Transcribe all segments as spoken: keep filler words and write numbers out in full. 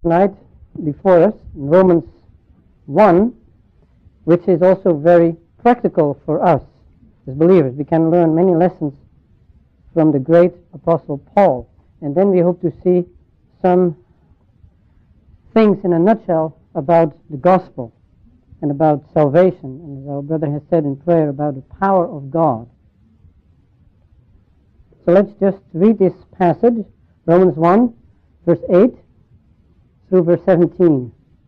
Tonight before us in Romans one, which is also very practical for us as believers. We can learn many lessons from the great Apostle Paul, and then we hope to see some things in a nutshell about the gospel and about salvation, and as our brother has said in prayer, about the power of God. So let's just read this passage, Romans one, verse eight through verse seventeen.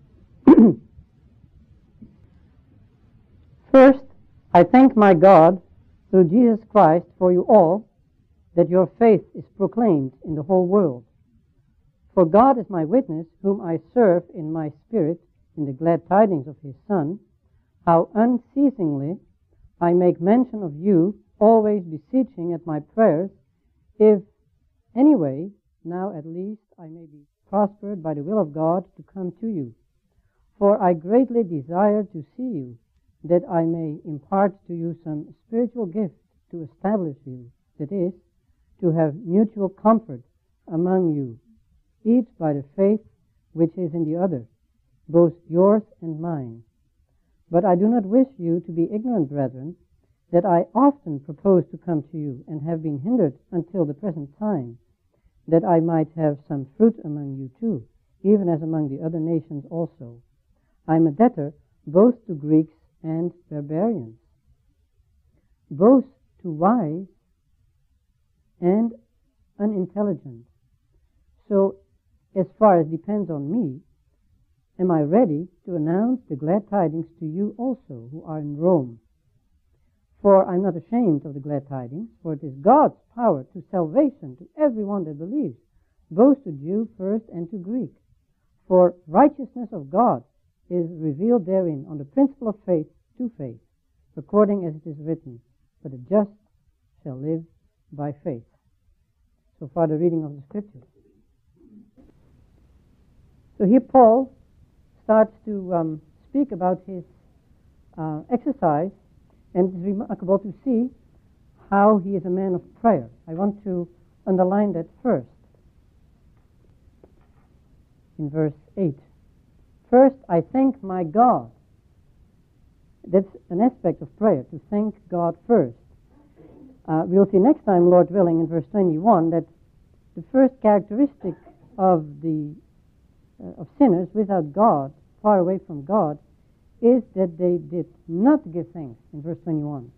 First, I thank my God through Jesus Christ for you all, that your faith is proclaimed in the whole world. For God is my witness, whom I serve in my spirit in the glad tidings of his Son, how unceasingly I make mention of you, always beseeching at my prayers, if anyway, now at least I may be prospered by the will of God to come to you. For I greatly desire to see you, that I may impart to you some spiritual gift to establish you, that is, to have mutual comfort among you, each by the faith which is in the other, both yours and mine. But I do not wish you to be ignorant, brethren, that I often proposed to come to you, and have been hindered until the present time, that I might have some fruit among you too, even as among the other nations also. I am a debtor both to Greeks and barbarians, both to wise and unintelligent. So, as far as depends on me, am I ready to announce the glad tidings to you also, who are in Rome. For I am not ashamed of the glad tidings, for it is God's power to salvation to everyone that believes, both to Jew first and to Greek. For righteousness of God is revealed therein on the principle of faith to faith, according as it is written, but the just shall live by faith. So far the reading of the Scriptures. So here Paul starts to um, speak about his uh, exercise, and it's remarkable to see how he is a man of prayer. I want to underline that first in verse eight. First, I thank my God. That's an aspect of prayer, to thank God first. Uh, we'll see next time, Lord willing, in verse twenty-one, that the first characteristic of the uh, of sinners without God, far away from God, is that they did not give thanks, in verse twenty-one.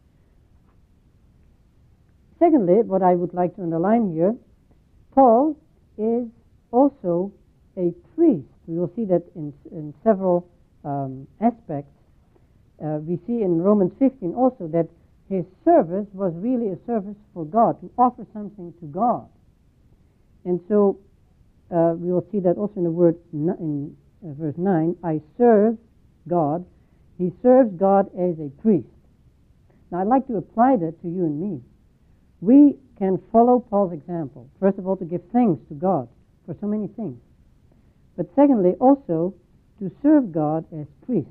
Secondly, what I would like to underline here, Paul is also a priest. We will see that in, in several um, aspects. Uh, we see in Romans fifteen also that his service was really a service for God, to offer something to God. And so uh, we will see that also in the word in uh, verse nine, I serve God. He serves God as a priest. Now I'd like to apply that to you and me. We can follow Paul's example. First of all, to give thanks to God for so many things. But secondly, also to serve God as priests.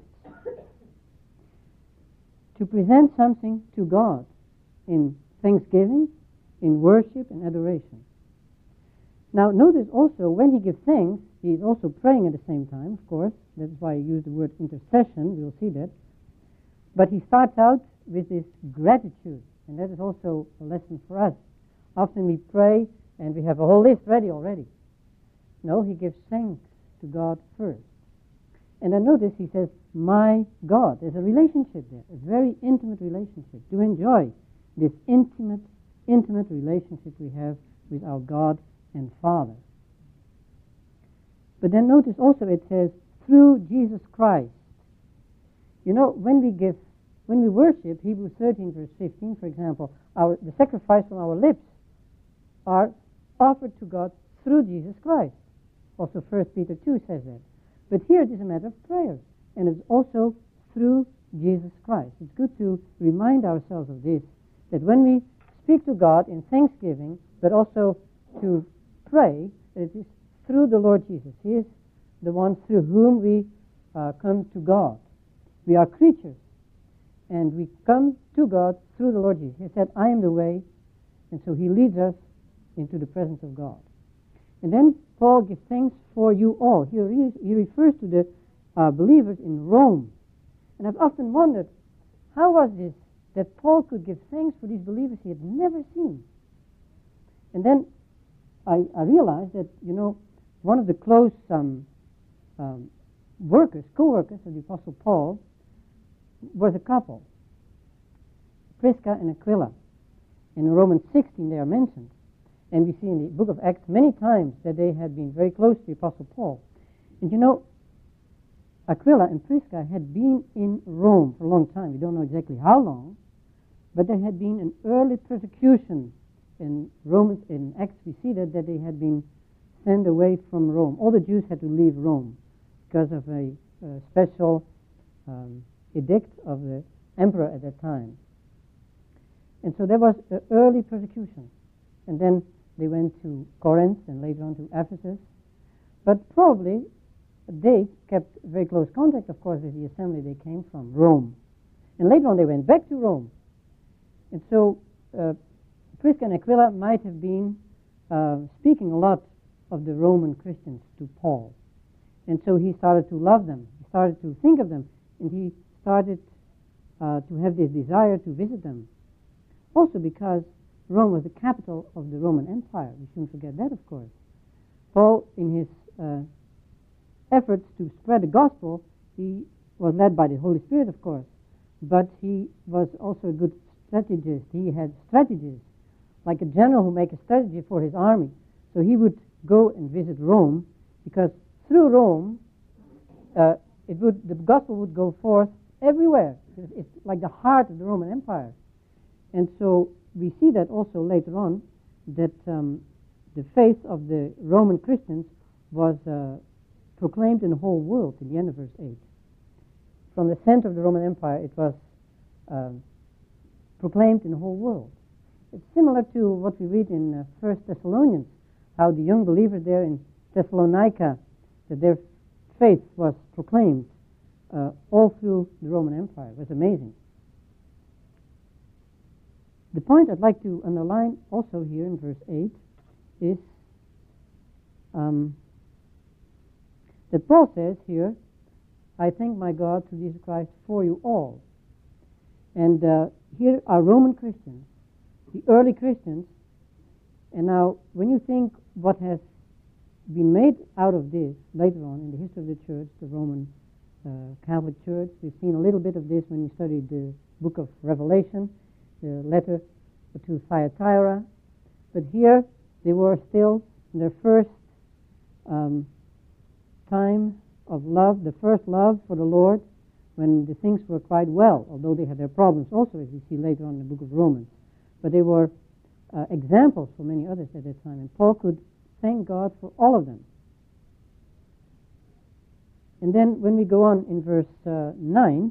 To present something to God in thanksgiving, in worship and adoration. Now notice also, when he gives thanks, he is also praying at the same time, of course. That's why I use the word intercession, we'll see that. But he starts out with this gratitude, and that is also a lesson for us. Often we pray and we have a whole list ready already. No, he gives thanks to God first. And then notice he says, my God. There's a relationship there, a very intimate relationship. To enjoy this intimate, intimate relationship we have with our God and Father. But then notice also it says, through Jesus Christ. You know, when we give, when we worship, Hebrews thirteen verse fifteen, for example, our, the sacrifice from our lips are offered to God through Jesus Christ. Also First Peter two says that. But here it is a matter of prayer, and it's also through Jesus Christ. It's good to remind ourselves of this, that when we speak to God in thanksgiving, but also to pray, that it is through the Lord Jesus. He is the one through whom we uh, come to God. We are creatures, and we come to God through the Lord Jesus. He said, I am the way, and so he leads us into the presence of God. And then Paul gives thanks for you all. He, re- he refers to the uh, believers in Rome. And I've often wondered, how was this that Paul could give thanks for these believers he had never seen? And then I, I realized that, you know, one of the close um, um, workers, co-workers of the Apostle Paul, was a couple, Prisca and Aquila. In Romans sixteen they are mentioned. And we see in the book of Acts many times that they had been very close to the Apostle Paul. And you know, Aquila and Prisca had been in Rome for a long time. We don't know exactly how long, but there had been an early persecution in Romans. In Acts we see that, that they had been sent away from Rome. All the Jews had to leave Rome because of a, a special um, edict of the emperor at that time. And so there was an early persecution. And then they went to Corinth and later on to Ephesus. But probably they kept very close contact, of course, with the assembly they came from, Rome. And later on they went back to Rome. And so uh, Prisca and Aquila might have been uh, speaking a lot of the Roman Christians to Paul. And so he started to love them. He started to think of them. And he started uh, to have this desire to visit them. Also because Rome was the capital of the Roman Empire. We shouldn't forget that, of course. Paul, in his uh, efforts to spread the gospel, he was led by the Holy Spirit, of course, but he was also a good strategist. He had strategies, like a general who makes a strategy for his army. So he would go and visit Rome, because through Rome, uh, it would the gospel would go forth everywhere. It's like the heart of the Roman Empire. And so we see that also later on, that um, the faith of the Roman Christians was uh, proclaimed in the whole world in the end of verse eight. From the center of the Roman Empire, it was um, proclaimed in the whole world. It's similar to what we read in uh, First Thessalonians, how the young believers there in Thessalonica, that their faith was proclaimed uh, all through the Roman Empire. It was amazing. The point I'd like to underline also here in verse eight is um, that Paul says here, I thank my God through Jesus Christ for you all. And uh, here are Roman Christians, the early Christians. And now when you think what has been made out of this later on in the history of the church, the Roman uh, Catholic Church, we've seen a little bit of this when we studied the book of Revelation, the letter to Thyatira. But here they were still in their first um, time of love, the first love for the Lord, when the things were quite well, although they had their problems also, as we see later on in the book of Romans. But they were uh, examples for many others at that time, and Paul could thank God for all of them. And then when we go on in verse uh, nine,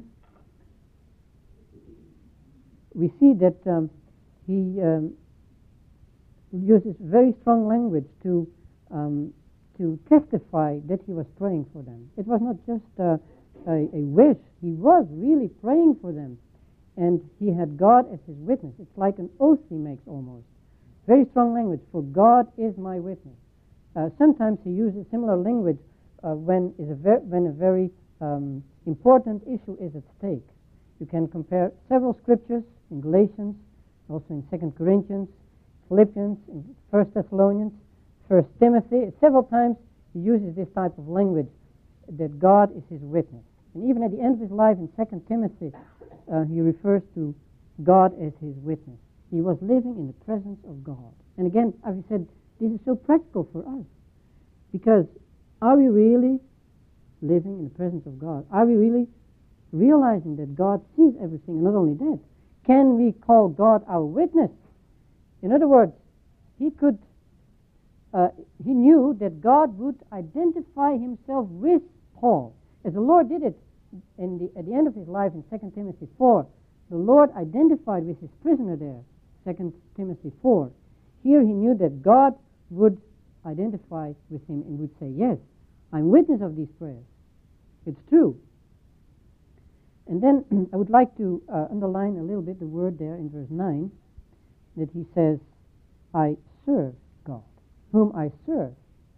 we see that um, he um, uses very strong language to um, to testify that he was praying for them. It was not just uh, a, a wish. He was really praying for them. And he had God as his witness. It's like an oath he makes almost. Very strong language, for God is my witness. Uh, sometimes he uses similar language uh, when, is a ver- when a very um, important issue is at stake. You can compare several scriptures in Galatians, also in Second Corinthians, Philippians, in First Thessalonians, First Timothy. Several times he uses this type of language, that God is his witness. And even at the end of his life in Second Timothy, uh, he refers to God as his witness. He was living in the presence of God. And again, as I said, this is so practical for us. Because are we really living in the presence of God? Are we really realizing that God sees everything? And not only that, can we call God our witness? In other words, he could, uh, he knew that God would identify himself with Paul. As the Lord did it in the, at the end of his life in Second Timothy four, the Lord identified with his prisoner there, Second Timothy four. Here he knew that God would identify with him and would say, yes, I'm witness of these prayers. It's true. And then I would like to uh, underline a little bit the word there in verse nine, that he says, I serve God, whom I serve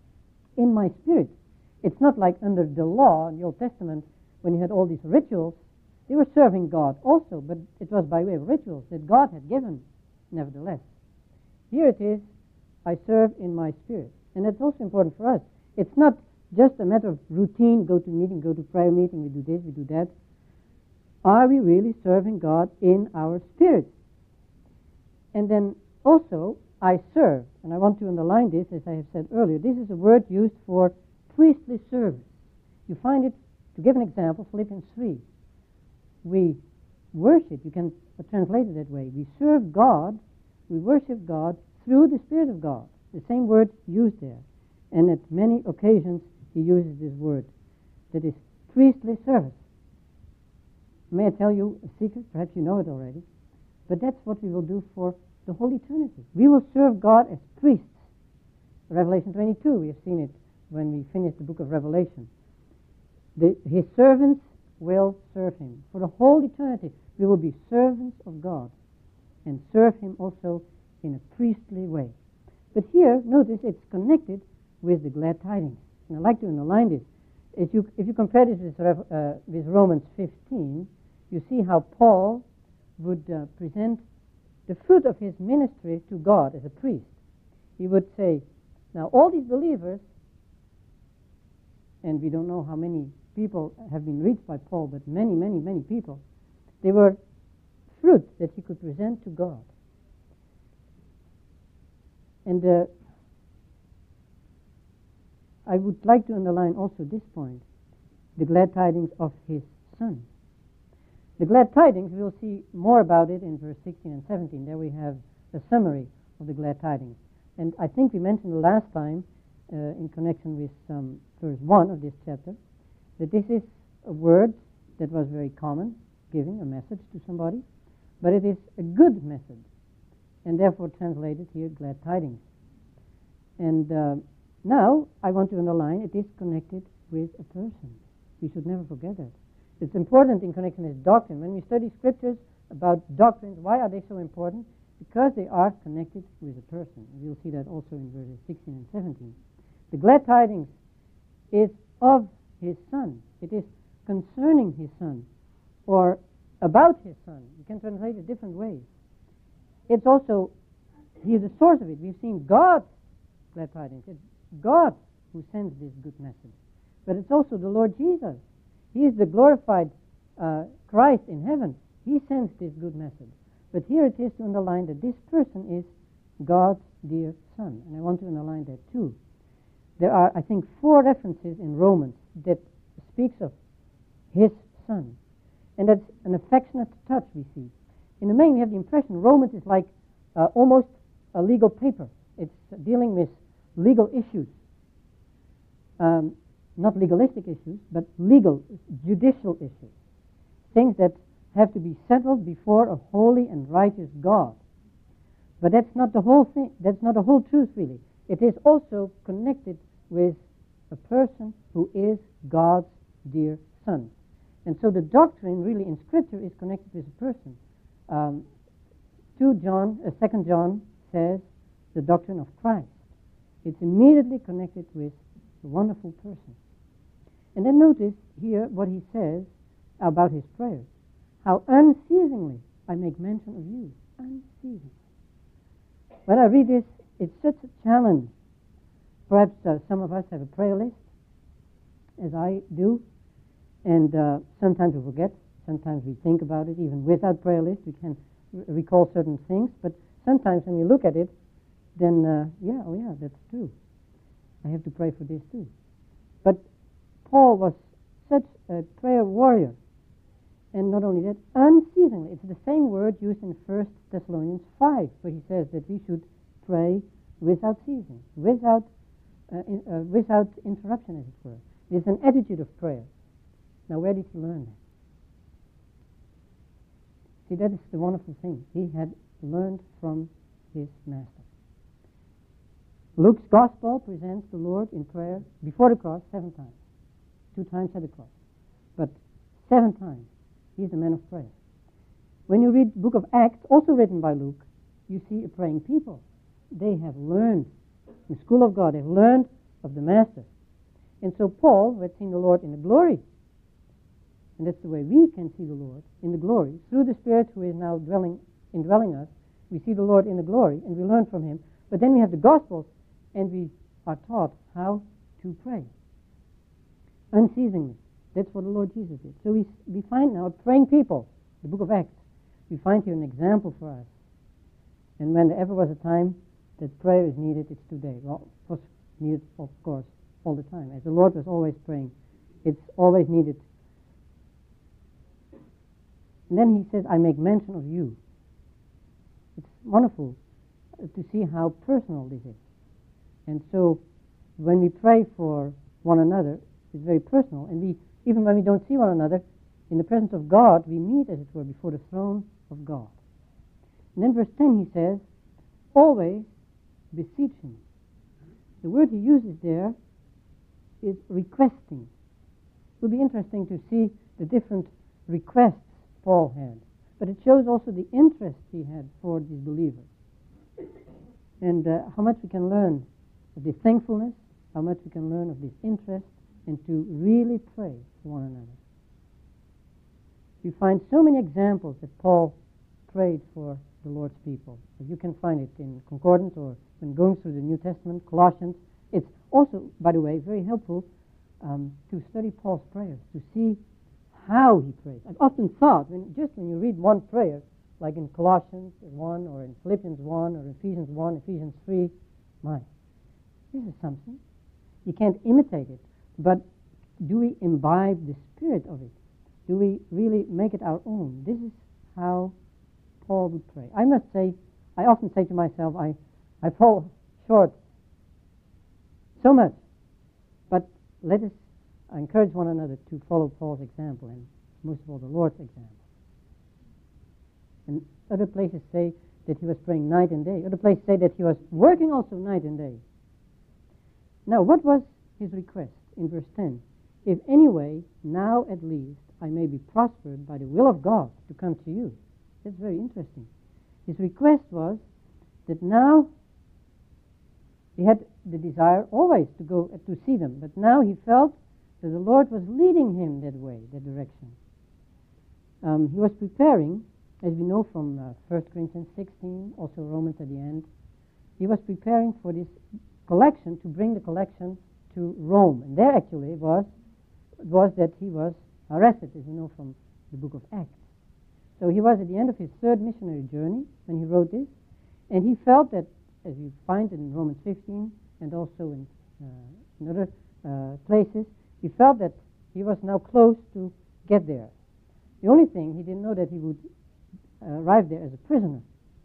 in my spirit. It's not like under the law in the Old Testament when you had all these rituals. They were serving God also, but it was by way of rituals that God had given, nevertheless. Here it is, I serve in my spirit. And that's also important for us. It's not just a matter of routine, go to meeting, go to prayer meeting, we do this, we do that. Are we really serving God in our spirit? And then also, I serve. And I want to underline this, as I have said earlier. This is a word used for priestly service. You find it, to give an example, Philippians three. We worship, you can translate it that way. We serve God, we worship God through the Spirit of God. The same word used there. And at many occasions he uses this word. That is priestly service. May I tell you a secret? Perhaps you know it already. But that's what we will do for the whole eternity. We will serve God as priests. Revelation twenty-two, we have seen it when we finished the book of Revelation. The, his servants will serve him. For the whole eternity, we will be servants of God and serve him also in a priestly way. But here, notice it's connected with the glad tidings. And I'd like to underline this. If you, if you compare this with, uh, with Romans fifteen, you see how Paul would uh, present the fruit of his ministry to God as a priest. He would say, now all these believers, and we don't know how many people have been reached by Paul, but many, many, many people, they were fruit that he could present to God. And uh, I would like to underline also this point, the glad tidings of his Son. The glad tidings, we'll see more about it in verse sixteen and seventeen. There we have a summary of the glad tidings. And I think we mentioned last time, uh, in connection with um, verse one of this chapter, that this is a word that was very common, giving a message to somebody, but it is a good message, and therefore translated here, glad tidings. And uh, now I want to underline it is connected with a person. We should never forget that. It's important in connection with doctrine. When we study scriptures about doctrines, why are they so important? Because they are connected with a person. We'll see that also in verses sixteen and seventeen. The glad tidings is of his Son. It is concerning his Son, or about his Son. You can translate it different ways. It's also, he is the source of it. We've seen God's glad tidings. It's God who sends this good message. But it's also the Lord Jesus. He is the glorified uh, Christ in heaven. He sends this good message. But here it is to underline that this person is God's dear Son. And I want to underline that too. There are, I think, four references in Romans that speaks of his Son. And that's an affectionate touch we see. In the main, we have the impression Romans is like uh, almost a legal paper. It's dealing with legal issues. Um, not legalistic issues, but legal, judicial issues. Things that have to be settled before a holy and righteous God. But that's not the whole thing. That's not the whole truth, really. It is also connected with a person who is God's dear Son. And so the doctrine, really, in Scripture is connected with a person. Um, two John, uh, Second John says the doctrine of Christ. It's immediately connected with a wonderful person. And then notice here what he says about his prayers. How unceasingly I make mention of you. Unceasingly. When I read this, it's such a challenge. Perhaps uh, some of us have a prayer list, as I do, and uh, sometimes we forget, sometimes we think about it. Even without prayer list, we can r- recall certain things, but sometimes when you look at it, then, uh, yeah, oh yeah, that's true. I have to pray for this too. But Paul was such a prayer warrior. And not only that, unceasingly. It's the same word used in First Thessalonians five, where he says that we should pray without ceasing, without, uh, in, uh, without interruption, as it were. It's an attitude of prayer. Now, where did he learn that? See, that is the wonderful thing. He had learned from his master. Luke's gospel presents the Lord in prayer before the cross seven times. Two times at the cross. But seven times, he's a man of prayer. When you read the book of Acts, also written by Luke, you see a praying people. They have learned, in the school of God, they've learned of the Master. And so Paul, who had seen the Lord in the glory, and that's the way we can see the Lord, in the glory, through the Spirit who is now dwelling, indwelling us, we see the Lord in the glory, and we learn from him. But then we have the Gospels, and we are taught how to pray unceasingly. That's what the Lord Jesus did. So we, we find now praying people, the book of Acts. We find here an example for us. And when there ever was a time that prayer is needed, it's today. Well, it was needed, of course, all the time. As the Lord was always praying, it's always needed. And then he says, I make mention of you. It's wonderful to see how personal this is. And so when we pray for one another, it's very personal. And we, even when we don't see one another, in the presence of God, we meet, as it were, before the throne of God. And then verse ten, he says, always beseeching. The word he uses there is requesting. It will be interesting to see the different requests Paul had. But it shows also the interest he had for these believers. And uh, how much we can learn of this thankfulness, how much we can learn of this interest, and to really pray for one another. You find so many examples that Paul prayed for the Lord's people. You can find it in Concordance or when going through the New Testament, Colossians. It's also, by the way, very helpful um, to study Paul's prayers, to see how he prays. I've often thought, when, just when you read one prayer, like in Colossians one or in Philippians one or Ephesians one, Ephesians three, my, this is something. You can't imitate it, but do we imbibe the spirit of it? Do we really make it our own? This is how Paul would pray. I must say, I often say to myself, I, I fall short so much. But let us encourage one another to follow Paul's example, and most of all the Lord's example. And other places say that he was praying night and day. Other places say that he was working also night and day. Now, what was his request in verse ten? If anyway, now at least, I may be prospered by the will of God to come to you. That's very interesting. His request was that now he had the desire always to go to see them, but now he felt that the Lord was leading him that way, that direction. Um, he was preparing, as we know from uh, First Corinthians sixteen, also Romans at the end, he was preparing for this collection, to bring the collection to Rome. And there actually was, was that he was arrested, as you know from the book of Acts. So he was at the end of his third missionary journey when he wrote this, and he felt that, as we find in Romans fifteen and also in, uh, in other uh, places, he felt that he was now close to get there. The only thing, he didn't know that he would uh, arrive there as a prisoner.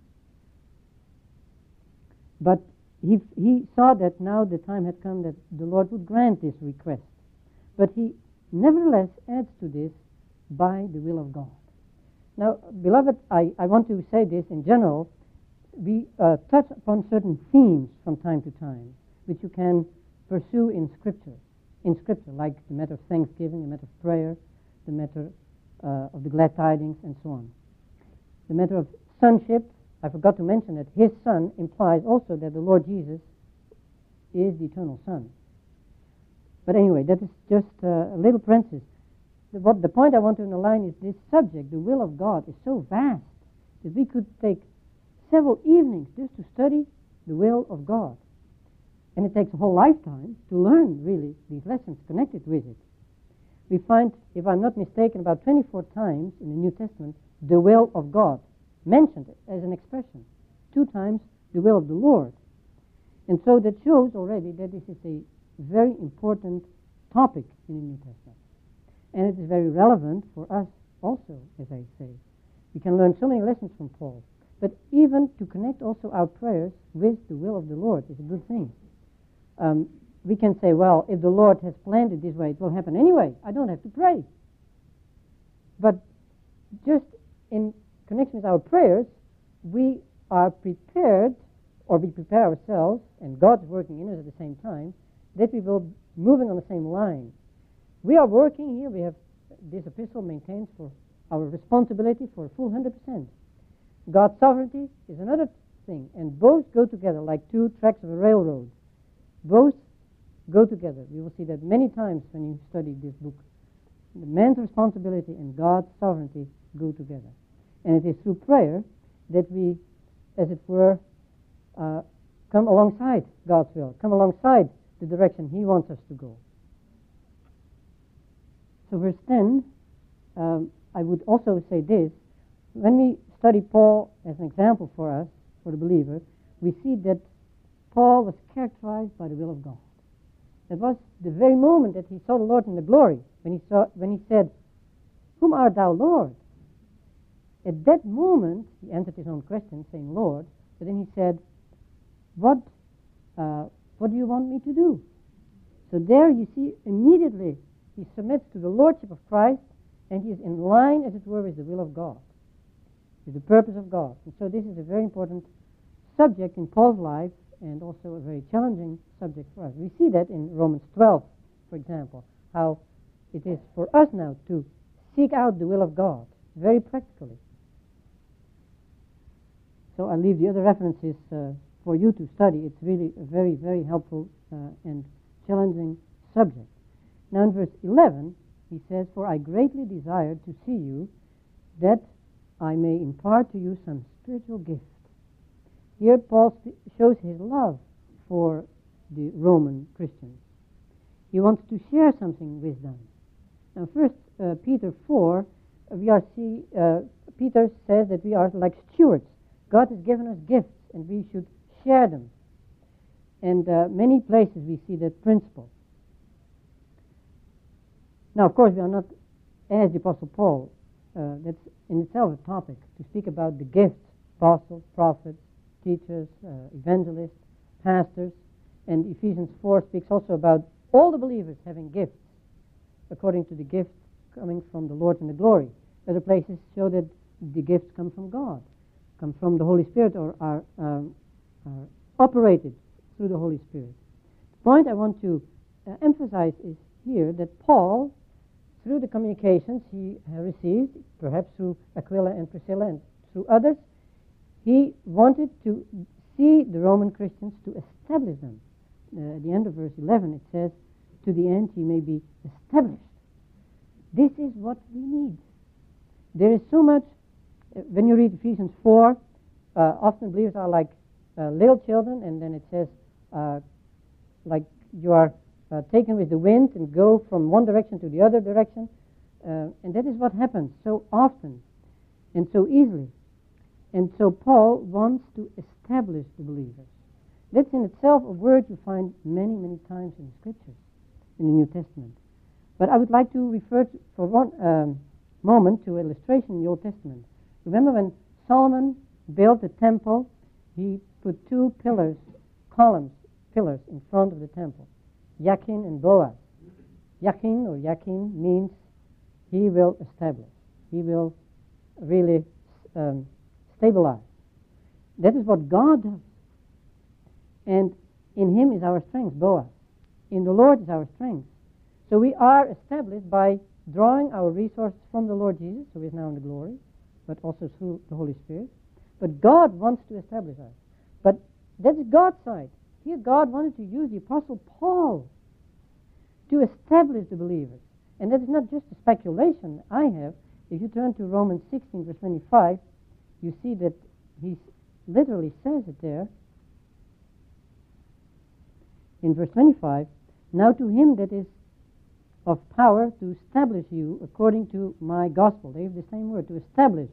But he, he saw that now the time had come that the Lord would grant this request. But he nevertheless adds to this, by the will of God. Now, beloved, I, I want to say this in general. We uh, touch upon certain themes from time to time, which you can pursue in Scripture. In Scripture, like the matter of thanksgiving, the matter of prayer, the matter uh, of the glad tidings, and so on. The matter of sonship, I forgot to mention that his son implies also that the Lord Jesus is the eternal Son. But anyway, that is just uh, a little parenthesis. The, what, the point I want to underline is this subject, the will of God, is so vast that we could take several evenings just to study the will of God. And it takes a whole lifetime to learn, really, these lessons connected with it. We find, if I'm not mistaken, about twenty-four times in the New Testament, the will of God mentioned as an expression. Two times, the will of the Lord. And so that shows already that this is a very important topic in the New Testament. And it is very relevant for us also, as I say. We can learn so many lessons from Paul. But even to connect also our prayers with the will of the Lord is a good thing. Um, we can say, well, if the Lord has planned it this way, it will happen anyway. I don't have to pray. But just in connection with our prayers, we are prepared, or we prepare ourselves, and God's working in us at the same time, that we will be moving on the same line. We are working here. We have, this epistle maintains for our responsibility for a full one hundred percent. God's sovereignty is another thing, and both go together like two tracks of a railroad. Both go together. You will see that many times when you study this book. The man's responsibility and God's sovereignty go together. And it is through prayer that we, as it were, uh, come alongside God's will, come alongside the direction He wants us to go. So verse ten, um, I would also say this. When we study Paul as an example for us, for the believer, we see that Paul was characterized by the will of God. That was the very moment that he saw the Lord in the glory, when he saw, when he said, "Whom art thou, Lord?" At that moment, he answered his own question, saying, "Lord." But then he said, "What, uh, what do you want me to do?" So there you see immediately he submits to the lordship of Christ, and he is in line, as it were, with the will of God, with the purpose of God. And so this is a very important subject in Paul's life, and also a very challenging subject for us. We see that in Romans twelve, for example, how it is for us now to seek out the will of God, very practically. So I'll leave the other references uh, for you to study. It's really a very, very helpful uh, and challenging subject. Now in verse eleven, he says, "For I greatly desire to see you, that I may impart to you some spiritual gift." Here Paul shows his love for the Roman Christians. He wants to share something with them. Now first uh, Peter four, we are see, uh, Peter says that we are like stewards. God has given us gifts and we should share them. And uh, many places we see that principle. Now of course we are not, as the Apostle Paul, uh, that's in itself a topic, to speak about the gifts, apostles, prophets, teachers, uh, evangelists, pastors, and Ephesians four speaks also about all the believers having gifts, according to the gifts coming from the Lord in the glory. Other places show that the gifts come from God, come from the Holy Spirit, or are, um, are operated through the Holy Spirit. The point I want to uh, emphasize is here that Paul, through the communications he uh, received, perhaps through Aquila and Priscilla and through others, he wanted to see the Roman Christians, to establish them. Uh, at the end of verse eleven it says, "To the end ye may be established." This is what we need. There is so much, uh, when you read Ephesians four, uh, often believers are like uh, little children, and then it says, uh, like you are uh, taken with the wind and go from one direction to the other direction. Uh, and that is what happens so often and so easily. And so Paul wants to establish the believers. That's in itself a word you find many, many times in the Scriptures, in the New Testament. But I would like to refer to, for one um, moment to illustration in the Old Testament. Remember when Solomon built the temple, he put two pillars, columns, pillars in front of the temple, Yakin and Boaz. Yakin or Yakin means he will establish. He will really um, stabilize. That is what God does. And in Him is our strength, Boaz. In the Lord is our strength. So we are established by drawing our resources from the Lord Jesus, who is now in the glory, but also through the Holy Spirit. But God wants to establish us. But that's God's side. Here God wanted to use the Apostle Paul to establish the believers. And that is not just a speculation I have. If you turn to Romans sixteen, verse twenty-five, you see that he literally says it there. In verse twenty-five, "Now to him that is of power to establish you according to my gospel." They have the same word, to establish.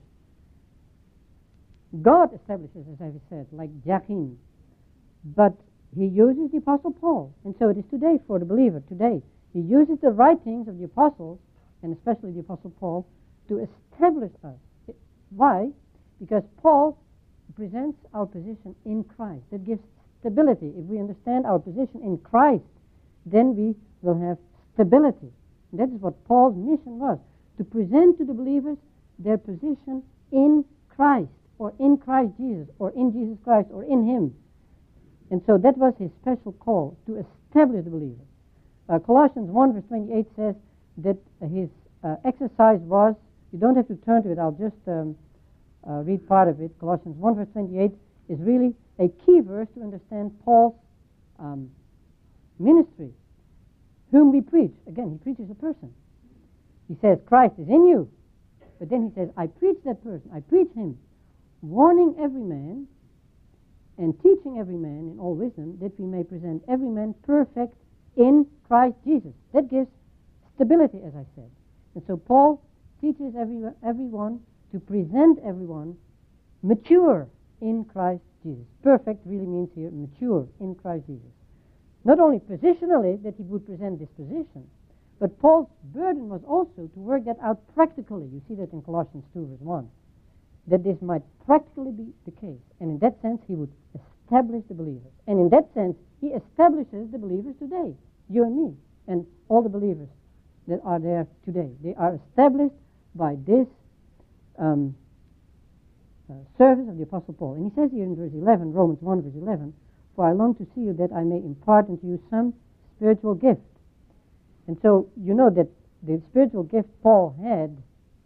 God establishes, as I said, like Jachin. But he uses the Apostle Paul. And so it is today for the believer, today. He uses the writings of the apostles, and especially the Apostle Paul, to establish us. Why? Because Paul presents our position in Christ. That gives stability. If we understand our position in Christ, then we will have stability. And that is what Paul's mission was, to present to the believers their position in Christ, or in Christ Jesus, or in Jesus Christ, or in Him. And so that was his special call, to establish the believers. Uh, Colossians one, verse twenty-eight says that his uh, exercise was, you don't have to turn to it, I'll just um, uh, read part of it. Colossians one, verse twenty-eight is really a key verse to understand Paul's um, ministry whom we preach. Again, he preaches a person. He says, Christ is in you. But then he says, I preach that person. I preach him, warning every man and teaching every man in all wisdom, that we may present every man perfect in Christ Jesus. That gives stability, as I said. And so Paul teaches every, everyone to present everyone mature in Christ Jesus. Perfect really means here mature in Christ Jesus. Not only positionally that he would present this position, but Paul's burden was also to work that out practically. You see that in Colossians two, verse one. That this might practically be the case. And in that sense, he would establish the believers. And in that sense, he establishes the believers today, you and me, and all the believers that are there today. They are established by this um, uh, service of the Apostle Paul. And he says here in verse eleven, Romans one, verse eleven, for I long to see you that I may impart unto you some spiritual gift. And so you know that the spiritual gift Paul had,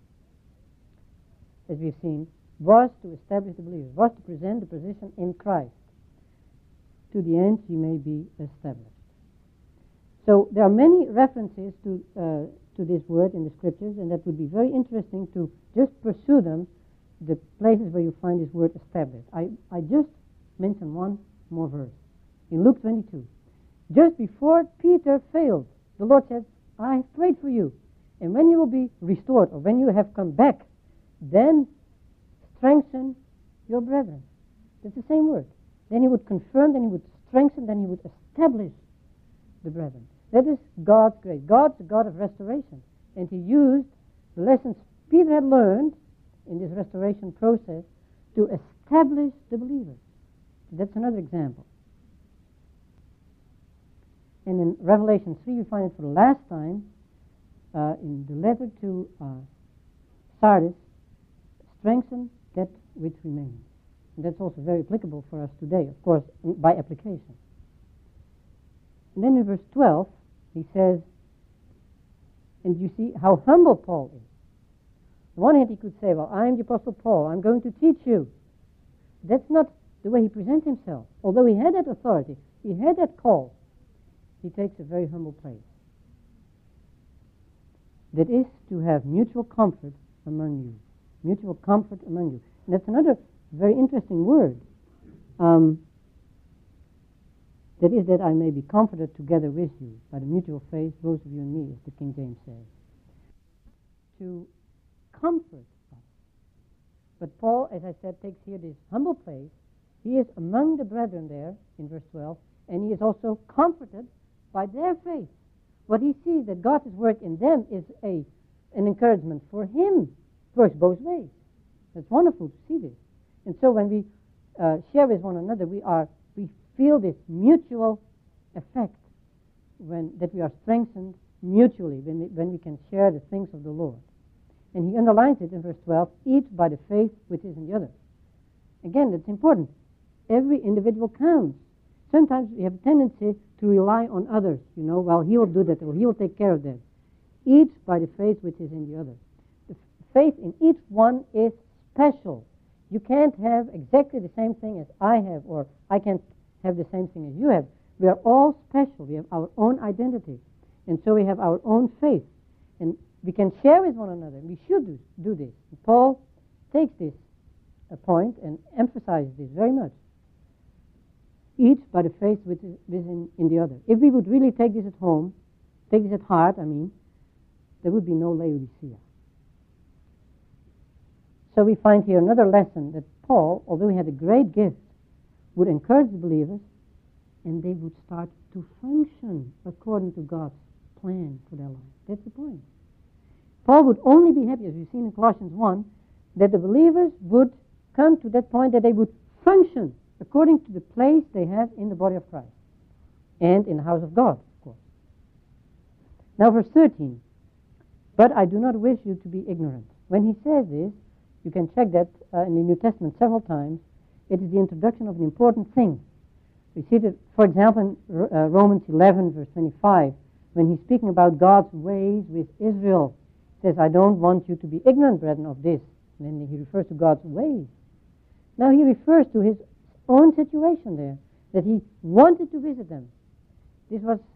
as we've seen, was to establish the believers, was to present the position in Christ, to the end he may be established. So there are many references to uh, to this word in the scriptures, and that would be very interesting to just pursue them, the places where you find this word established. I, I just mentioned one more verse. In Luke twenty-two, just before Peter failed, the Lord said, I have prayed for you, and when you will be restored, or when you have come back, then strengthen your brethren. That's the same word. Then he would confirm, then he would strengthen, then he would establish the brethren. That is God's grace. God's the God of restoration. And he used the lessons Peter had learned in this restoration process to establish the believers. That's another example. And in Revelation three, you find it for the last time uh, in the letter to uh, Sardis, strengthen that which remains. And that's also very applicable for us today, of course, by application. And then in verse twelve, he says, and you see how humble Paul is. On one hand, he could say, well, I'm the Apostle Paul, I'm going to teach you. That's not the way he presents himself. Although he had that authority, he had that call, he takes a very humble place. That is to have mutual comfort among you. Mutual comfort among you. And that's another very interesting word. Um, that is that I may be comforted together with you by the mutual faith, both of you and me, as the King James says. To comfort us. But Paul, as I said, takes here this humble place. He is among the brethren there in verse twelve, and he is also comforted by their faith. What he sees that God's work in them is a an encouragement for him. Works both ways. It's wonderful to see this. And so when we uh, share with one another, we are we feel this mutual effect when that we are strengthened mutually when we, when we can share the things of the Lord. And he underlines it in verse twelve, each by the faith which is in the other. Again, that's important. Every individual counts. Sometimes we have a tendency to rely on others, you know, well, he will do that, or he will take care of that. Each by the faith which is in the other. The faith in each one is special. You can't have exactly the same thing as I have, or I can't have the same thing as you have. We are all special. We have our own identity. And so we have our own faith. And we can share with one another. We should do, do this. And Paul takes this a point and emphasizes this very much. Each by the faith which is in, in the other. If we would really take this at home, take this at heart, I mean, there would be no Laodicea. So we find here another lesson that Paul, although he had a great gift, would encourage the believers, and they would start to function according to God's plan for their life. That's the point. Paul would only be happy, as we've seen in Colossians one, that the believers would come to that point that they would function according to the place they have in the body of Christ and in the house of God, of course. Now verse thirteen, but I do not wish you to be ignorant. When he says this, you can check that uh, in the New Testament several times. It is the introduction of an important thing. We see that, for example, in uh, Romans eleven, verse twenty-five, when he's speaking about God's ways with Israel, he says, I don't want you to be ignorant, brethren, of this. And then he refers to God's ways. Now he refers to his own situation there, that he wanted to visit them. This was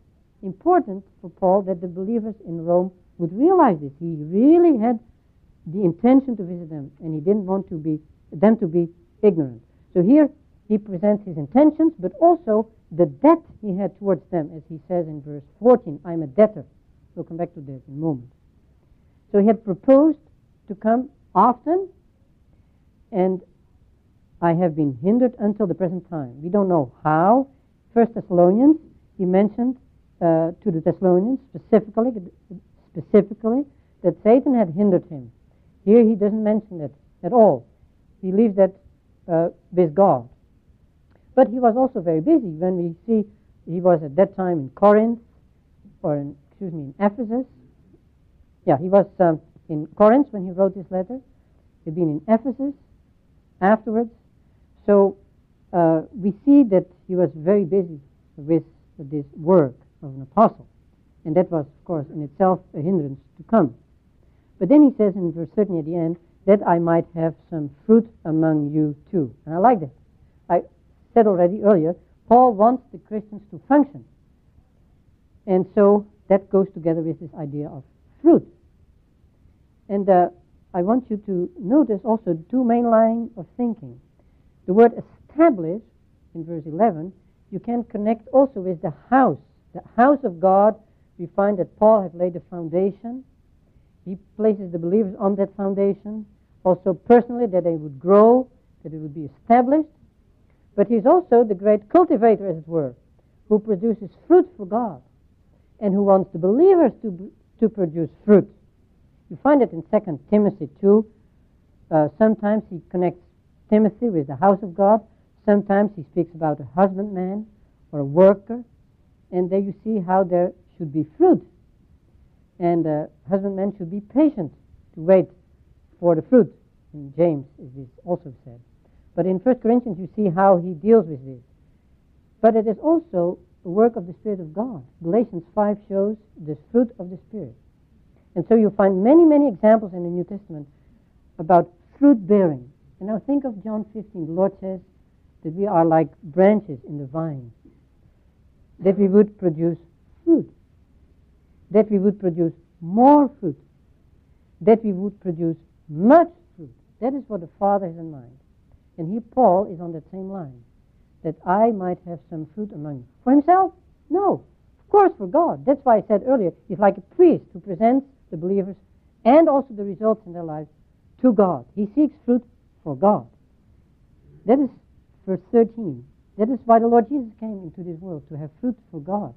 important for Paul that the believers in Rome would realize this. He really had the intention to visit them, and he didn't want to be them to be ignorant. So here he presents his intentions, but also the debt he had towards them, as he says in verse fourteen, I'm a debtor. We'll come back to that in a moment. So he had proposed to come often, and I have been hindered until the present time. We don't know how. First Thessalonians, he mentioned uh, to the Thessalonians specifically, specifically that Satan had hindered him. Here he doesn't mention that at all. He leaves that uh, with God. But he was also very busy. When we see he was at that time in Corinth, or in, excuse me, in Ephesus. Yeah, he was um, in Corinth when he wrote this letter. He'd been in Ephesus afterwards. So uh, we see that he was very busy with this work of an apostle. And that was, of course, in itself a hindrance to come. But then he says in verse thirteen at the end, that I might have some fruit among you too. And I like that. I said already earlier, Paul wants the Christians to function. And so that goes together with this idea of fruit. And uh, I want you to notice also the two main lines of thinking. The word establish in verse eleven, you can connect also with the house. The house of God, we find that Paul had laid a foundation. He places the believers on that foundation. Also personally, that they would grow, that it would be established. But he's also the great cultivator, as it were, who produces fruit for God and who wants the believers to, to produce fruit. You find it in Second Timothy two. Uh, sometimes he connects Timothy with the house of God. Sometimes he speaks about a husbandman or a worker. And there you see how there should be fruit. And a husbandman should be patient to wait for the fruit. In James, it is also said. But in First Corinthians, you see how he deals with this. But it is also the work of the Spirit of God. Galatians five shows the fruit of the Spirit. And so you find many, many examples in the New Testament about fruit bearing. And now think of John fifteen. The Lord says that we are like branches in the vine, that we would produce fruit, that we would produce more fruit, that we would produce much fruit. That is what the Father has in mind. And here Paul is on that same line, that I might have some fruit among you. For himself? No. Of course for God. That's why I said earlier, he's like a priest who presents the believers and also the results in their lives to God. He seeks fruit for God. That is verse thirteen. That is why the Lord Jesus came into this world, to have fruit for God.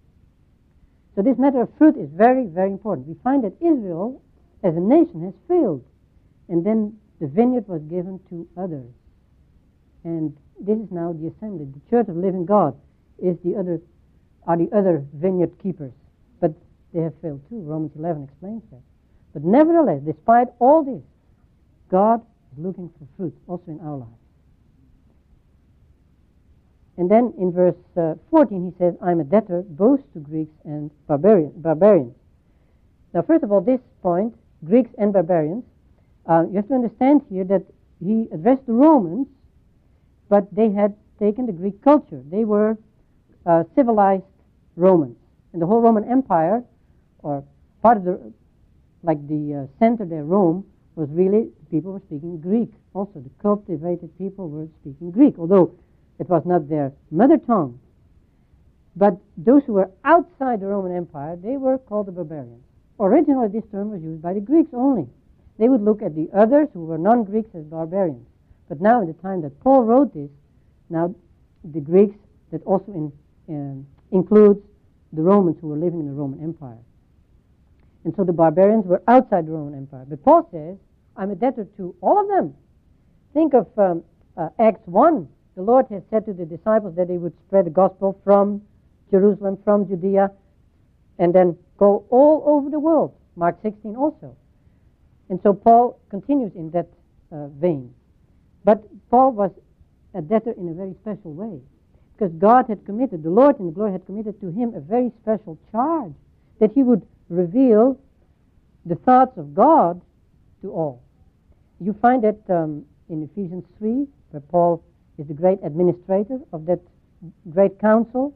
So this matter of fruit is very, very important. We find that Israel, as a nation, has failed. And then the vineyard was given to others. And this is now the assembly. The Church of Living God is the other, are the other vineyard keepers. But they have failed too. Romans eleven explains that. But nevertheless, despite all this, God is looking for fruit also in our lives. And then in verse uh, fourteen he says, I'm a debtor both to Greeks and barbarian, barbarians. Now first of all, this point, Greeks and barbarians, uh, you have to understand here that he addressed the Romans, but they had taken the Greek culture. They were uh, civilized Romans. And the whole Roman Empire, or part of the, like the uh, center there, Rome, was really, people were speaking Greek. Also, the cultivated people were speaking Greek, although it was not their mother tongue. But those who were outside the Roman Empire, they were called the barbarians. Originally, this term was used by the Greeks only. They would look at the others who were non-Greeks as barbarians. But now, in the time that Paul wrote this, now the Greeks, that also in, um, includes the Romans who were living in the Roman Empire. And so the barbarians were outside the Roman Empire. But Paul says, I'm a debtor to all of them. Think of um, uh, Acts one. The Lord has said to the disciples that they would spread the gospel from Jerusalem, from Judea, and then go all over the world. Mark sixteen also. And so Paul continues in that uh, vein. But Paul was a debtor in a very special way, because God had committed, the Lord in the glory had committed to him a very special charge, that he would reveal the thoughts of God to all. You find that um, in Ephesians three, where Paul is the great administrator of that great council.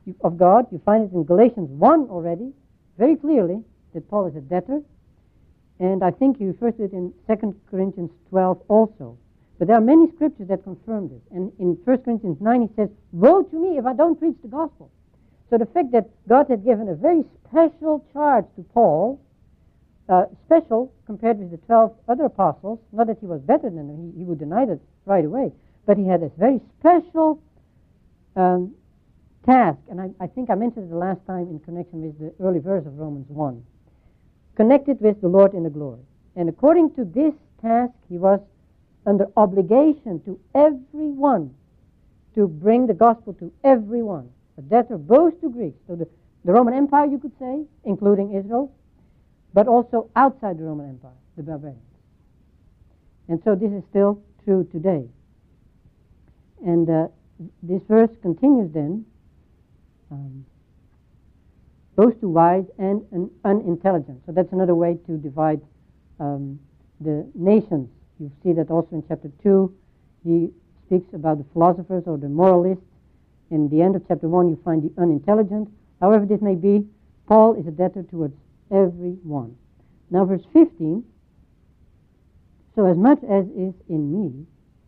of God. You find it in Galatians one already, very clearly, that Paul is a debtor. And I think he refers to it in Second Corinthians twelve also. But there are many scriptures that confirm this. And in First Corinthians nine he says, woe to me if I don't preach the gospel. So the fact that God had given a very special charge to Paul, uh, special compared with the twelve other apostles, not that he was better than them, he, he would deny that right away, but he had this very special um, task, and I, I think I mentioned it the last time in connection with the early verse of Romans one, connected with the Lord in the glory. And according to this task, he was under obligation to everyone to bring the gospel to everyone, a debtor both to Greeks, so the, the Roman Empire, you could say, including Israel, but also outside the Roman Empire, the barbarians. And so this is still true today. And uh, this verse continues then, um, both to wise and un- unintelligent. So that's another way to divide um, the nations. You see that also in chapter two. He speaks about the philosophers or the moralists. In the end of chapter one, you find the unintelligent. However this may be, Paul is a debtor towards everyone. Now verse fifteen, so as much as is in me,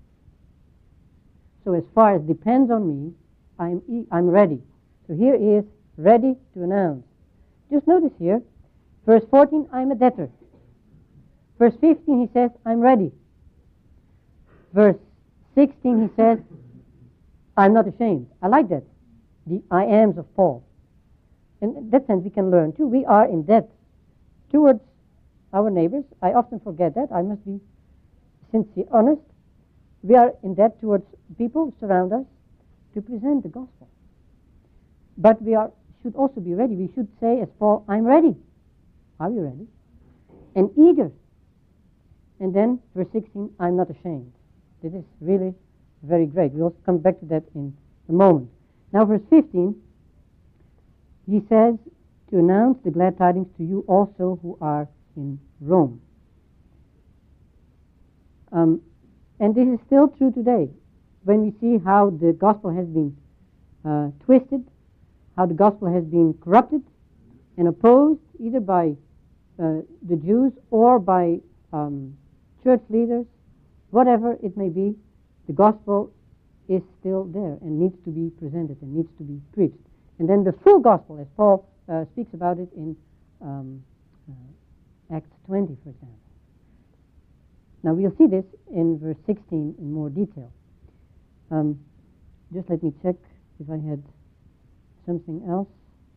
so as far as depends on me, I'm, e- I'm ready. So here he is ready to announce. Just notice here, verse fourteen, I'm a debtor. Verse fifteen, he says, I'm ready. Verse sixteen, he says, I'm not ashamed. I like that. The I ams of Paul. In that sense, we can learn too. We are in debt towards our neighbors. I often forget that. I must be sincere, honest. We are in debt towards people who surround us to present the gospel. But we are should also be ready. We should say, as Paul, I'm ready. Are you ready? And eager. And then, verse sixteen, I'm not ashamed. This is really very great. We'll come back to that in a moment. Now, verse fifteen, he says to announce the glad tidings to you also who are in Rome. Um, and this is still true today. When we see how the gospel has been uh, twisted, how the gospel has been corrupted and opposed either by uh, the Jews or by um, church leaders, whatever it may be, the gospel is still there and needs to be presented and needs to be preached. And then the full gospel, as Paul uh, speaks about it in um, uh, Acts twenty, for example. Now we'll see this in verse sixteen in more detail. Um, just let me check if I had something else.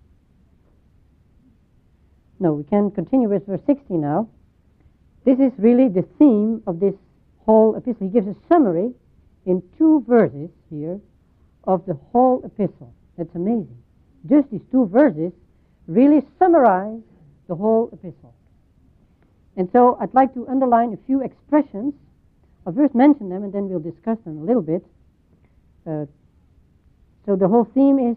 No, we can continue with verse sixteen now. This is really the theme of this whole epistle. He gives a summary in two verses here of the whole epistle. That's amazing. Just these two verses really summarize the whole epistle. And so I'd like to underline a few expressions. I'll first mention them and then we'll discuss them a little bit. Uh, so the whole theme is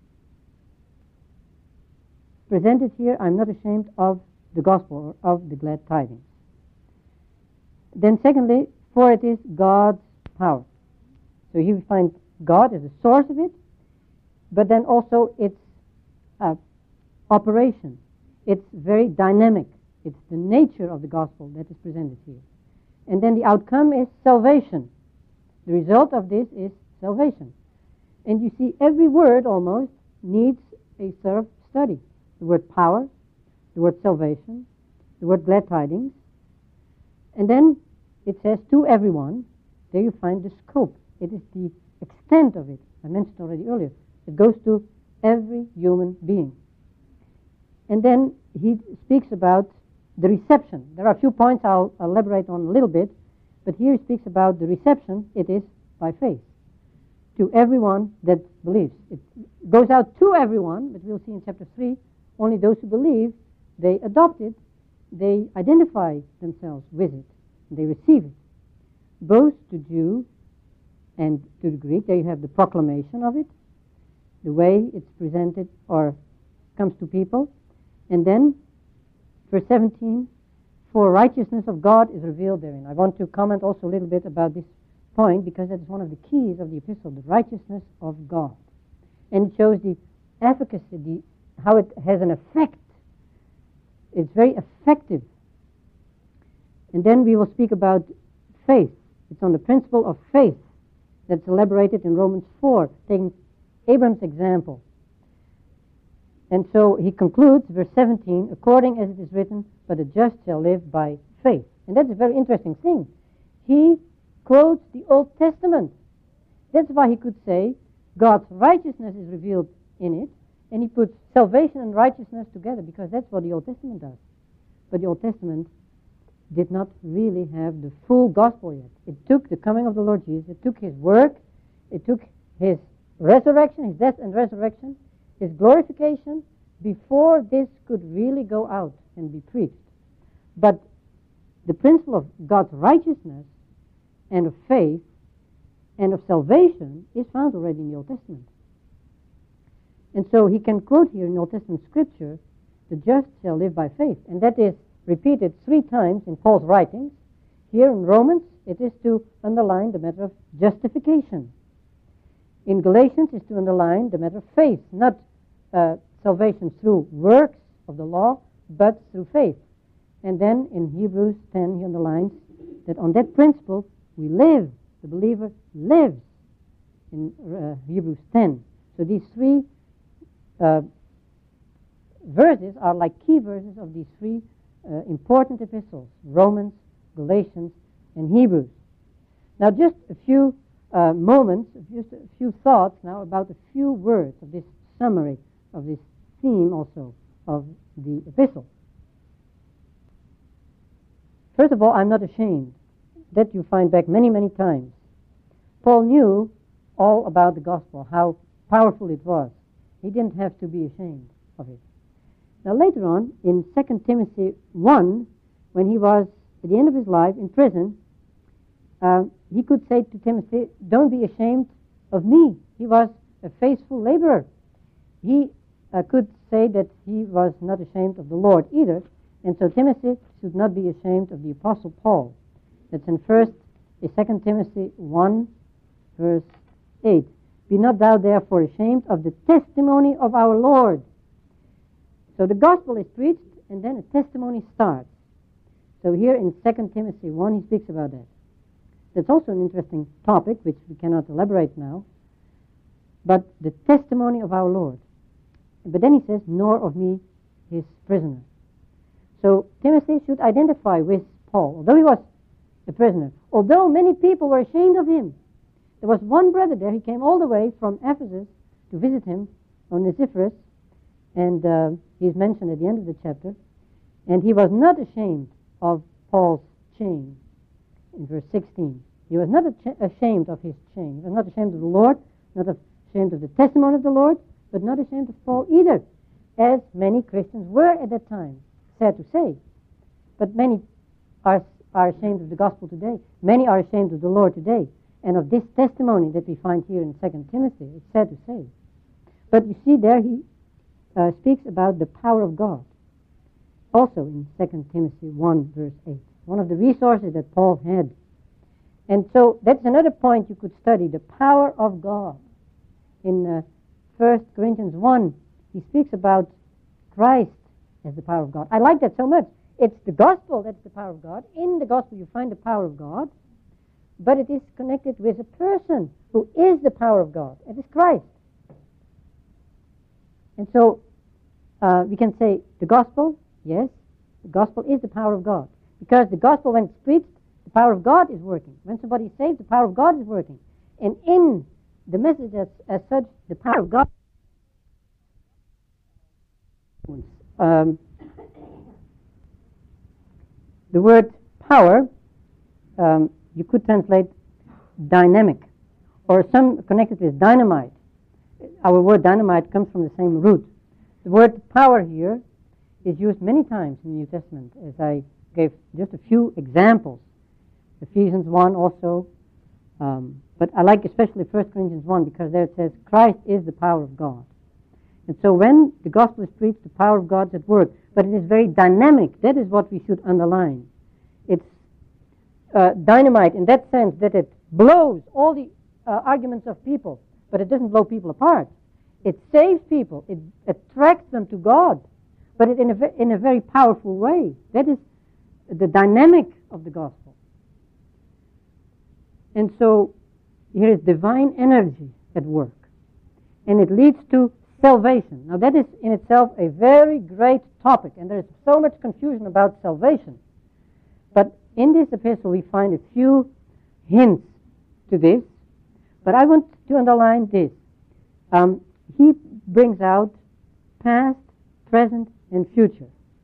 presented here. I'm not ashamed of the gospel or of the glad tidings. Then secondly, for it is God's power. So here we find God as the source of it, but then also its uh, operation. It's very dynamic. It's the nature of the gospel that is presented here. And then the outcome is salvation. The result of this is salvation. And you see, every word almost needs a sort of study. The word power, the word salvation, the word glad tidings. And then it says to everyone. There you find the scope. It is the extent of it. I mentioned already earlier. It goes to every human being. And then he speaks about the reception. There are a few points I'll elaborate on a little bit, but here he speaks about the reception. It is by faith. To everyone that believes. It goes out to everyone, but we'll see in chapter three, only those who believe, they adopt it, they identify themselves with it, they receive it. Both to Jew and to the Greek, there you have the proclamation of it, the way it's presented or comes to people. And then, verse seventeen, for righteousness of God is revealed therein. I want to comment also a little bit about this point because that is one of the keys of the epistle, the righteousness of God. And it shows the efficacy, the, how it has an effect. It's very effective. And then we will speak about faith. It's on the principle of faith that's elaborated in Romans four, taking Abraham's example. And so he concludes, verse seventeen, according as it is written, but the just shall live by faith. And that's a very interesting thing. He quotes the Old Testament. That's why he could say God's righteousness is revealed in it, and he puts salvation and righteousness together, because that's what the Old Testament does. But the Old Testament did not really have the full gospel yet. It took the coming of the Lord Jesus, it took his work, it took his resurrection, his death and resurrection, his glorification, before this could really go out and be preached. But the principle of God's righteousness and of faith and of salvation is found already in the Old Testament. And so he can quote here in Old Testament scripture, the just shall live by faith. And that is repeated three times in Paul's writings. Here in Romans, it is to underline the matter of justification. In Galatians, it's to underline the matter of faith, not uh, salvation through works of the law, but through faith. And then in Hebrews ten, he underlines that on that principle we live. The believer lives in uh, Hebrews ten. So these three uh, verses are like key verses of these three uh, important epistles, Romans, Galatians, and Hebrews. Now just a few uh, moments, just a few thoughts now about a few words of this summary, of this theme also of the epistle. First of all, I'm not ashamed. That you find back many, many times. Paul knew all about the gospel, how powerful it was. He didn't have to be ashamed of it. Now later on, in Second Timothy one, when he was at the end of his life in prison, uh, he could say to Timothy, don't be ashamed of me. He was a faithful laborer. He uh, could say that he was not ashamed of the Lord either, and so Timothy should not be ashamed of the Apostle Paul. That's in First, Second Timothy one, verse eight. Be not thou therefore ashamed of the testimony of our Lord. So the gospel is preached, and then a testimony starts. So here in Second Timothy one, he speaks about that. That's also an interesting topic, which we cannot elaborate now. But the testimony of our Lord. But then he says, nor of me, his prisoner. So Timothy should identify with Paul, although he was a prisoner. Although many people were ashamed of him. There was one brother there, he came all the way from Ephesus to visit him on Onesiphorus, and uh, he's mentioned at the end of the chapter, and he was not ashamed of Paul's chain in verse sixteen. He was not ashamed of his chain. He was not ashamed of the Lord, not ashamed of the testimony of the Lord, but not ashamed of Paul either, as many Christians were at that time, sad to say. But many are are ashamed of the gospel today. Many are ashamed of the Lord today, and of this testimony that we find here in Second Timothy. It's sad to say. But you see there he uh, speaks about the power of God. Also in Second Timothy one, verse eight. One of the resources that Paul had. And so that's another point you could study, the power of God. In uh, First Corinthians one, he speaks about Christ as the power of God. I like that so much. It's the gospel that's the power of God. In the gospel you find the power of God, but it is connected with a person who is the power of God. It is Christ. And so uh, we can say the gospel, yes, the gospel is the power of God. Because the gospel, when it's preached, the power of God is working. When somebody is saved, the power of God is working. And in the message as, as such, the power of God. Um, The word power, um, you could translate dynamic, or some connected with dynamite. Our word dynamite comes from the same root. The word power here is used many times in the New Testament, as I gave just a few examples. Ephesians one also, um, but I like especially First Corinthians one, because there it says, Christ is the power of God. And so when the gospel is preached, the power of God is at work. But it is very dynamic. That is what we should underline. It's uh, dynamite in that sense that it blows all the uh, arguments of people, but it doesn't blow people apart. It saves people. It attracts them to God, but it in a, in a very powerful way. That is the dynamic of the gospel. And so here is divine energy at work. And it leads to salvation. Now that is in itself a very great topic, and there is so much confusion about salvation. But in this epistle we find a few hints to this. But I want to underline this. Um, he brings out past, present, and future.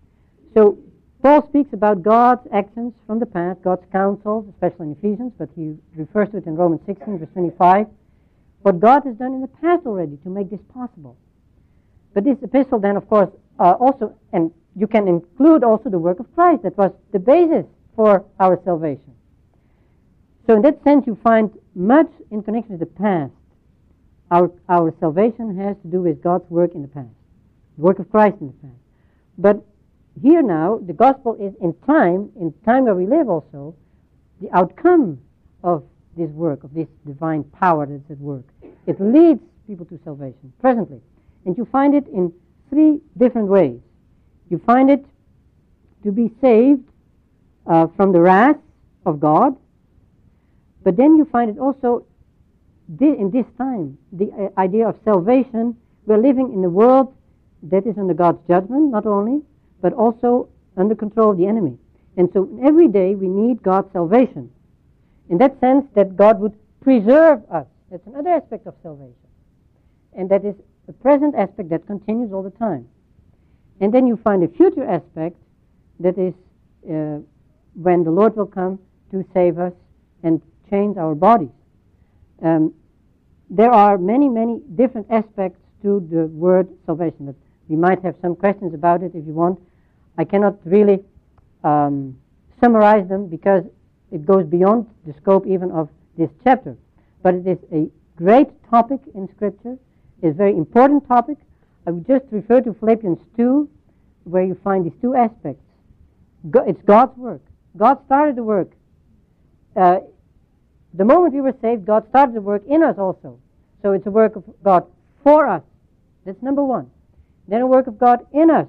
So Paul speaks about God's actions from the past, God's counsels, especially in Ephesians, but he refers to it in Romans sixteen, verse twenty-five. What God has done in the past already to make this possible. But this epistle then, of course, uh, also, and you can include also the work of Christ that was the basis for our salvation. So in that sense, you find much in connection with the past. Our, our salvation has to do with God's work in the past, the work of Christ in the past. But here now, the gospel is in time, in time where we live also, the outcome of this work, of this divine power that's at work. It leads people to salvation, presently. And you find it in three different ways. You find it to be saved uh, from the wrath of God, but then you find it also in this time, the idea of salvation. We're living in a world that is under God's judgment, not only, but also under control of the enemy. And so every day we need God's salvation. In that sense, that God would preserve us. That's another aspect of salvation. And that is a present aspect that continues all the time. And then you find a future aspect that is uh, when the Lord will come to save us and change our bodies. Um, there are many, many different aspects to the word salvation. But we might have some questions about it if you want. I cannot really um, summarize them because it goes beyond the scope even of this chapter. But it is a great topic in Scripture. It's a very important topic. I would just refer to Philippians two, where you find these two aspects. It's God's work. God started the work. Uh, the moment we were saved, God started the work in us also. So it's a work of God for us. That's number one. Then a work of God in us.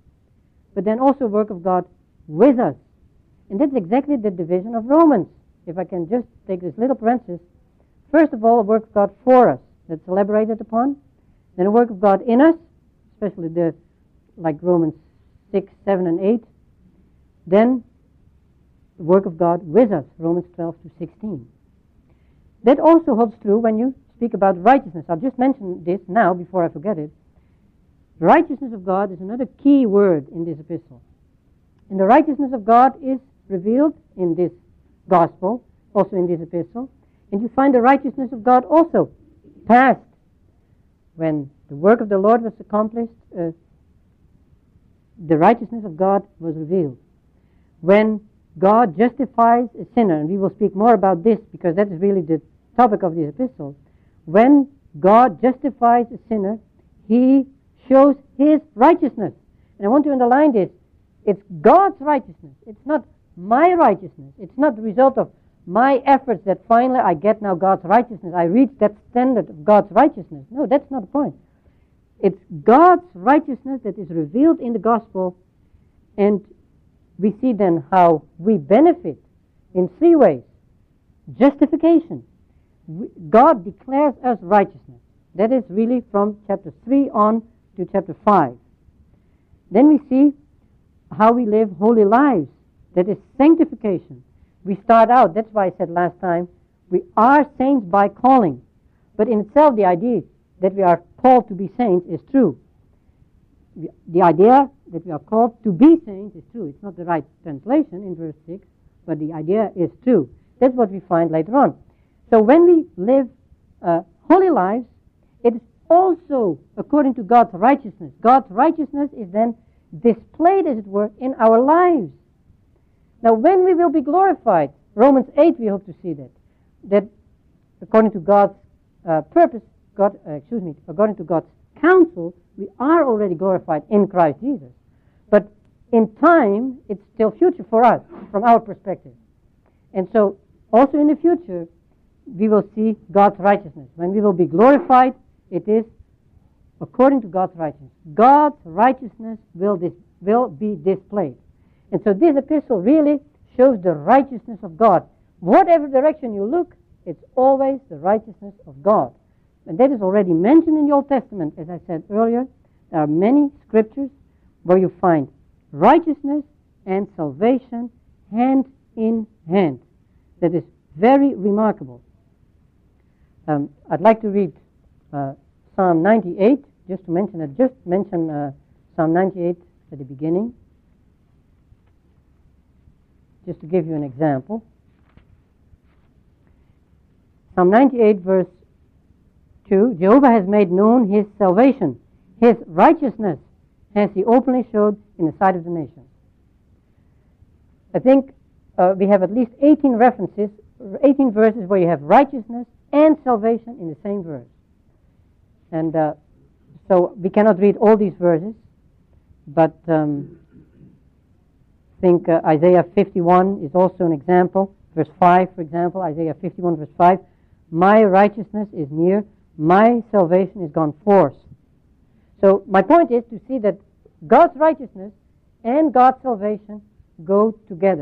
But then also a work of God with us. And that's exactly the division of Romans. If I can just take this little parenthesis. First of all, a work of God for us. That's elaborated upon. Then a work of God in us, especially the like Romans six, seven, and eight. Then the work of God with us, Romans twelve to sixteen. That also holds true when you speak about righteousness. I'll just mention this now before I forget it. Righteousness of God is another key word in this epistle. And the righteousness of God is revealed in this gospel, also in this epistle. And you find the righteousness of God also past. When the work of the Lord was accomplished, uh, the righteousness of God was revealed. When God justifies a sinner, and we will speak more about this because that is really the topic of this epistle. When God justifies a sinner, He shows His righteousness. And I want to underline this. It's God's righteousness. It's not my righteousness. It's not the result of my efforts that finally I get now God's righteousness. I reach that standard of God's righteousness. No, that's not the point. It's God's righteousness that is revealed in the gospel, and we see then how we benefit in three ways. Justification. God declares us righteousness. That is really from chapter three on to chapter five. Then we see how we live holy lives. That is sanctification. We start out, that's why I said last time, we are saints by calling. But in itself, the idea that we are called to be saints is true. The idea that we are called to be saints is true. It's not the right translation in verse six, but the idea is true. That's what we find later on. So when we live uh, holy lives, it is also according to God's righteousness. God's righteousness is then displayed, as it were, in our lives. Now, when we will be glorified, Romans eight, we hope to see that, that according to God's uh, purpose, God, uh, excuse me, according to God's counsel, we are already glorified in Christ Jesus. But in time, it's still future for us, from our perspective. And so, also in the future, we will see God's righteousness. When we will be glorified, it is according to God's righteousness. God's righteousness will, dis- will be displayed. And so this epistle really shows the righteousness of God. Whatever direction you look, it's always the righteousness of God. And that is already mentioned in the Old Testament. As I said earlier, there are many scriptures where you find righteousness and salvation hand in hand. That is very remarkable. Um, I'd like to read uh, Psalm ninety-eight, just to mention it. Just mention uh, Psalm ninety-eight at the beginning, just to give you an example. Psalm ninety-eight, verse two, Jehovah has made known his salvation. His righteousness has he openly showed in the sight of the nations. I think uh, we have at least eighteen references, eighteen verses where you have righteousness and salvation in the same verse. And uh, so we cannot read all these verses, but um, I think uh, Isaiah fifty-one is also an example. Verse five, for example, Isaiah fifty-one, verse five, my righteousness is near, my salvation is gone forth. So my point is to see that God's righteousness and God's salvation go together.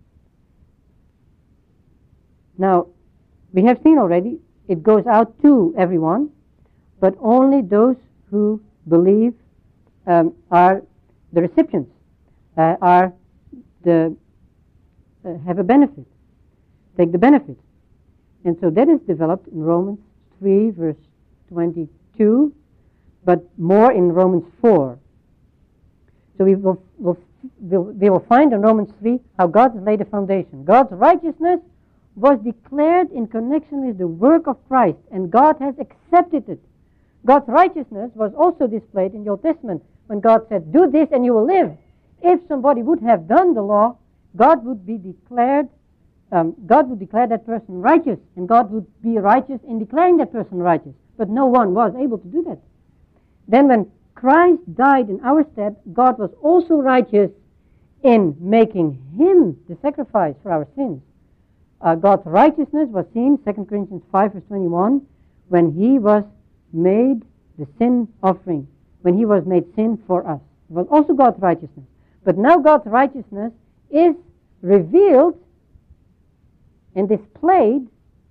Now, we have seen already, it goes out to everyone, but only those who believe um, are the recipients, uh, are the uh, have a benefit, take the benefit. And so that is developed in Romans three, verse twenty-two, but more in Romans four. So we will, will, will, we will find in Romans three how God has laid a foundation. God's righteousness was declared in connection with the work of Christ, and God has accepted it. God's righteousness was also displayed in the Old Testament when God said, do this and you will live. If somebody would have done the law, God would be declared, um, God would declare that person righteous, and God would be righteous in declaring that person righteous. But no one was able to do that. Then when Christ died in our stead, God was also righteous in making him the sacrifice for our sins. Uh, God's righteousness was seen, Second Corinthians five, verse twenty-one, when he was made the sin offering, when he was made sin for us. It was also God's righteousness. But now God's righteousness is revealed and displayed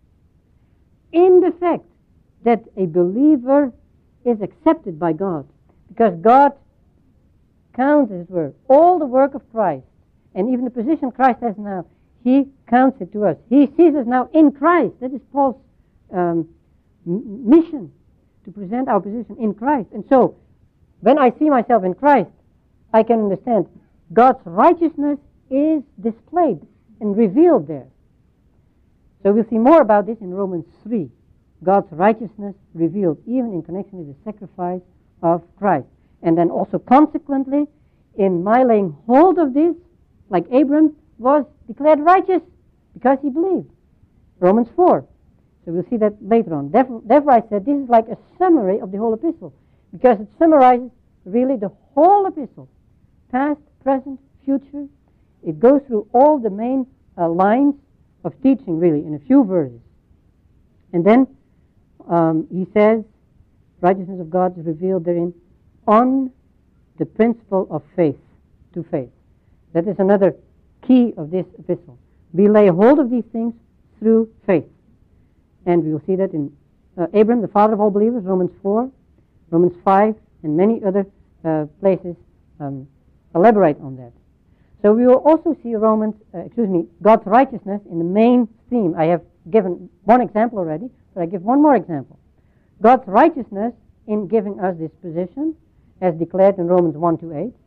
in the fact that a believer is accepted by God. Because God counts, as it were, all the work of Christ, and even the position Christ has now, he counts it to us. He sees us now in Christ. That is Paul's um, m- mission, to present our position in Christ. And so, when I see myself in Christ, I can understand God's righteousness is displayed and revealed there. So we'll see more about this in Romans three. God's righteousness revealed, even in connection with the sacrifice of Christ. And then also consequently, in my laying hold of this, like Abram was declared righteous because he believed. Romans four. So we'll see that later on. Therefore, therefore I said this is like a summary of the whole epistle, because it summarizes really the whole epistle. Past, present, future. It goes through all the main uh, lines of teaching, really, in a few verses. And then um, he says, righteousness of God is revealed therein on the principle of faith, to faith. That is another key of this epistle. We lay hold of these things through faith. And we will see that in uh, Abram, the father of all believers, Romans four, Romans five, and many other uh, places um, elaborate on that. So we will also see Romans, uh, excuse me, God's righteousness in the main theme. I have given one example already, but I give one more example. God's righteousness in giving us this position, as declared in Romans one to eight.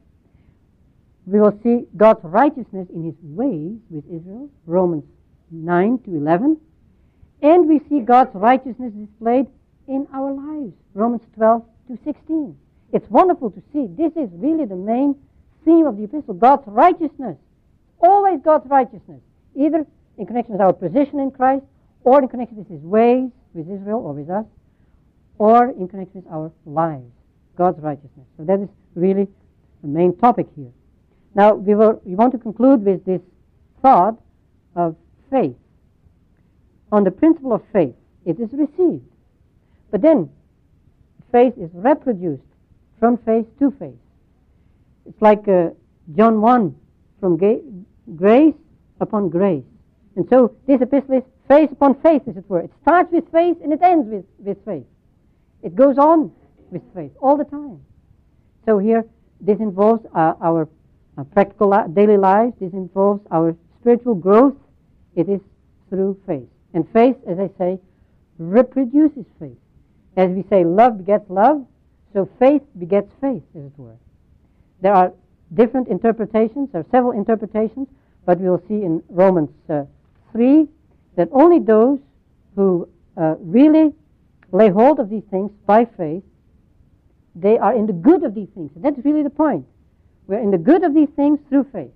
We will see God's righteousness in his ways with Israel, Romans nine to eleven. And we see God's righteousness displayed in our lives, Romans twelve to sixteen. It's wonderful to see. This is really the main theme of the epistle, God's righteousness. Always God's righteousness, either in connection with our position in Christ, or in connection with his ways with Israel or with us, or in connection with our lives, God's righteousness. So that is really the main topic here. Now, we, will, we want to conclude with this thought of faith. On the principle of faith, it is received. But then, faith is reproduced from faith to faith. It's like uh, John one, from ga- grace upon grace. And so this epistle is faith upon faith, as it were. It starts with faith and it ends with, with faith. It goes on with faith all the time. So here, this involves uh, our, our practical li- daily lives. This involves our spiritual growth. It is through faith. And faith, as I say, reproduces faith. As we say, love begets love, so faith begets faith, as it were. There are different interpretations, there are several interpretations, but we will see in Romans uh, three that only those who uh, really lay hold of these things by faith, they are in the good of these things. And that's really the point. We're in the good of these things through faith.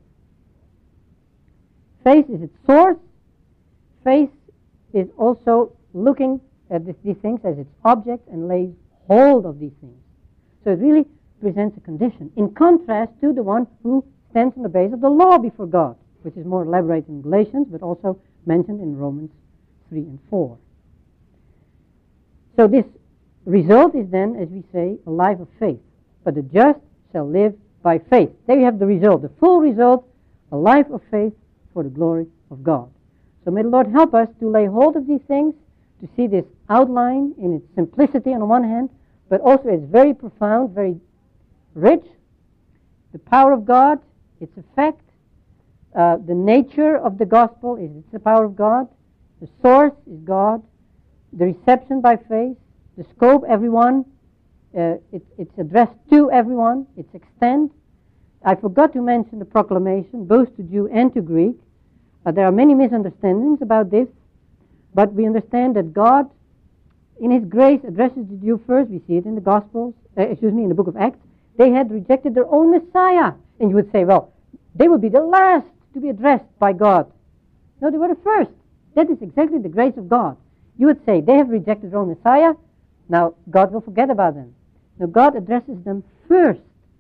Faith is its source. Faith is also looking at this, these things as its object and lays hold of these things. So it really presents a condition, in contrast to the one who stands on the base of the law before God, which is more elaborated in Galatians, but also mentioned in Romans three and four. So this result is then, as we say, a life of faith. But the just shall live by faith. There you have the result, the full result, a life of faith for the glory of God. So may the Lord help us to lay hold of these things, to see this outline in its simplicity on the one hand, but also it's very profound, very rich. The power of God, its effect, uh, the nature of the gospel is it's the power of God. The source is God. The reception by faith, the scope, everyone, uh, it, it's addressed to everyone, its extent. I forgot to mention the proclamation, both to Jew and to Greek. Uh, there are many misunderstandings about this, but we understand that God, in His grace, addresses the Jew first. We see it in the Gospels, uh, excuse me, in the book of Acts. They had rejected their own Messiah. And you would say, well, they would be the last to be addressed by God. No, they were the first. That is exactly the grace of God. You would say, they have rejected their own Messiah. Now, God will forget about them. Now, God addresses them first.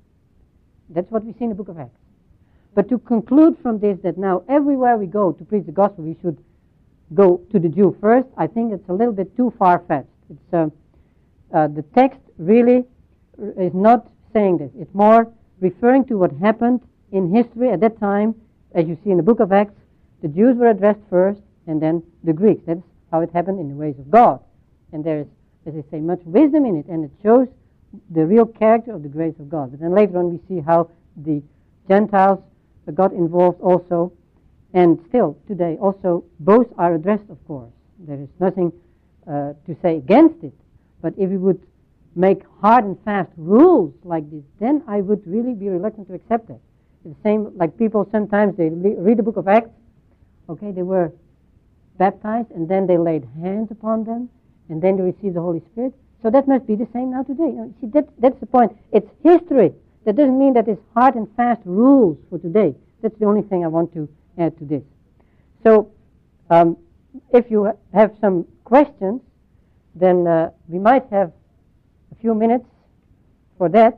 That's what we see in the book of Acts. But to conclude from this that now everywhere we go to preach the gospel, we should go to the Jew first, I think it's a little bit too far-fetched. It's, uh, uh, the text really is not saying this. It's more referring to what happened in history at that time. As you see in the book of Acts, the Jews were addressed first, and then the Greeks. That's how it happened in the ways of God. And there is, as I say, much wisdom in it, and it shows the real character of the grace of God. But then later on we see how the Gentiles got involved also, and still today also both are addressed, of course. There is nothing uh, to say against it, but if we would make hard and fast rules like this, then I would really be reluctant to accept it. It's the same like people sometimes, they read the book of Acts, okay, they were baptized, and then they laid hands upon them, and then they received the Holy Spirit. So that must be the same now today. You know, see, that, that's the point. It's history. That doesn't mean that it's hard and fast rules for today. That's the only thing I want to add to this. So, um, if you ha- have some questions, then uh, we might have a few minutes for that.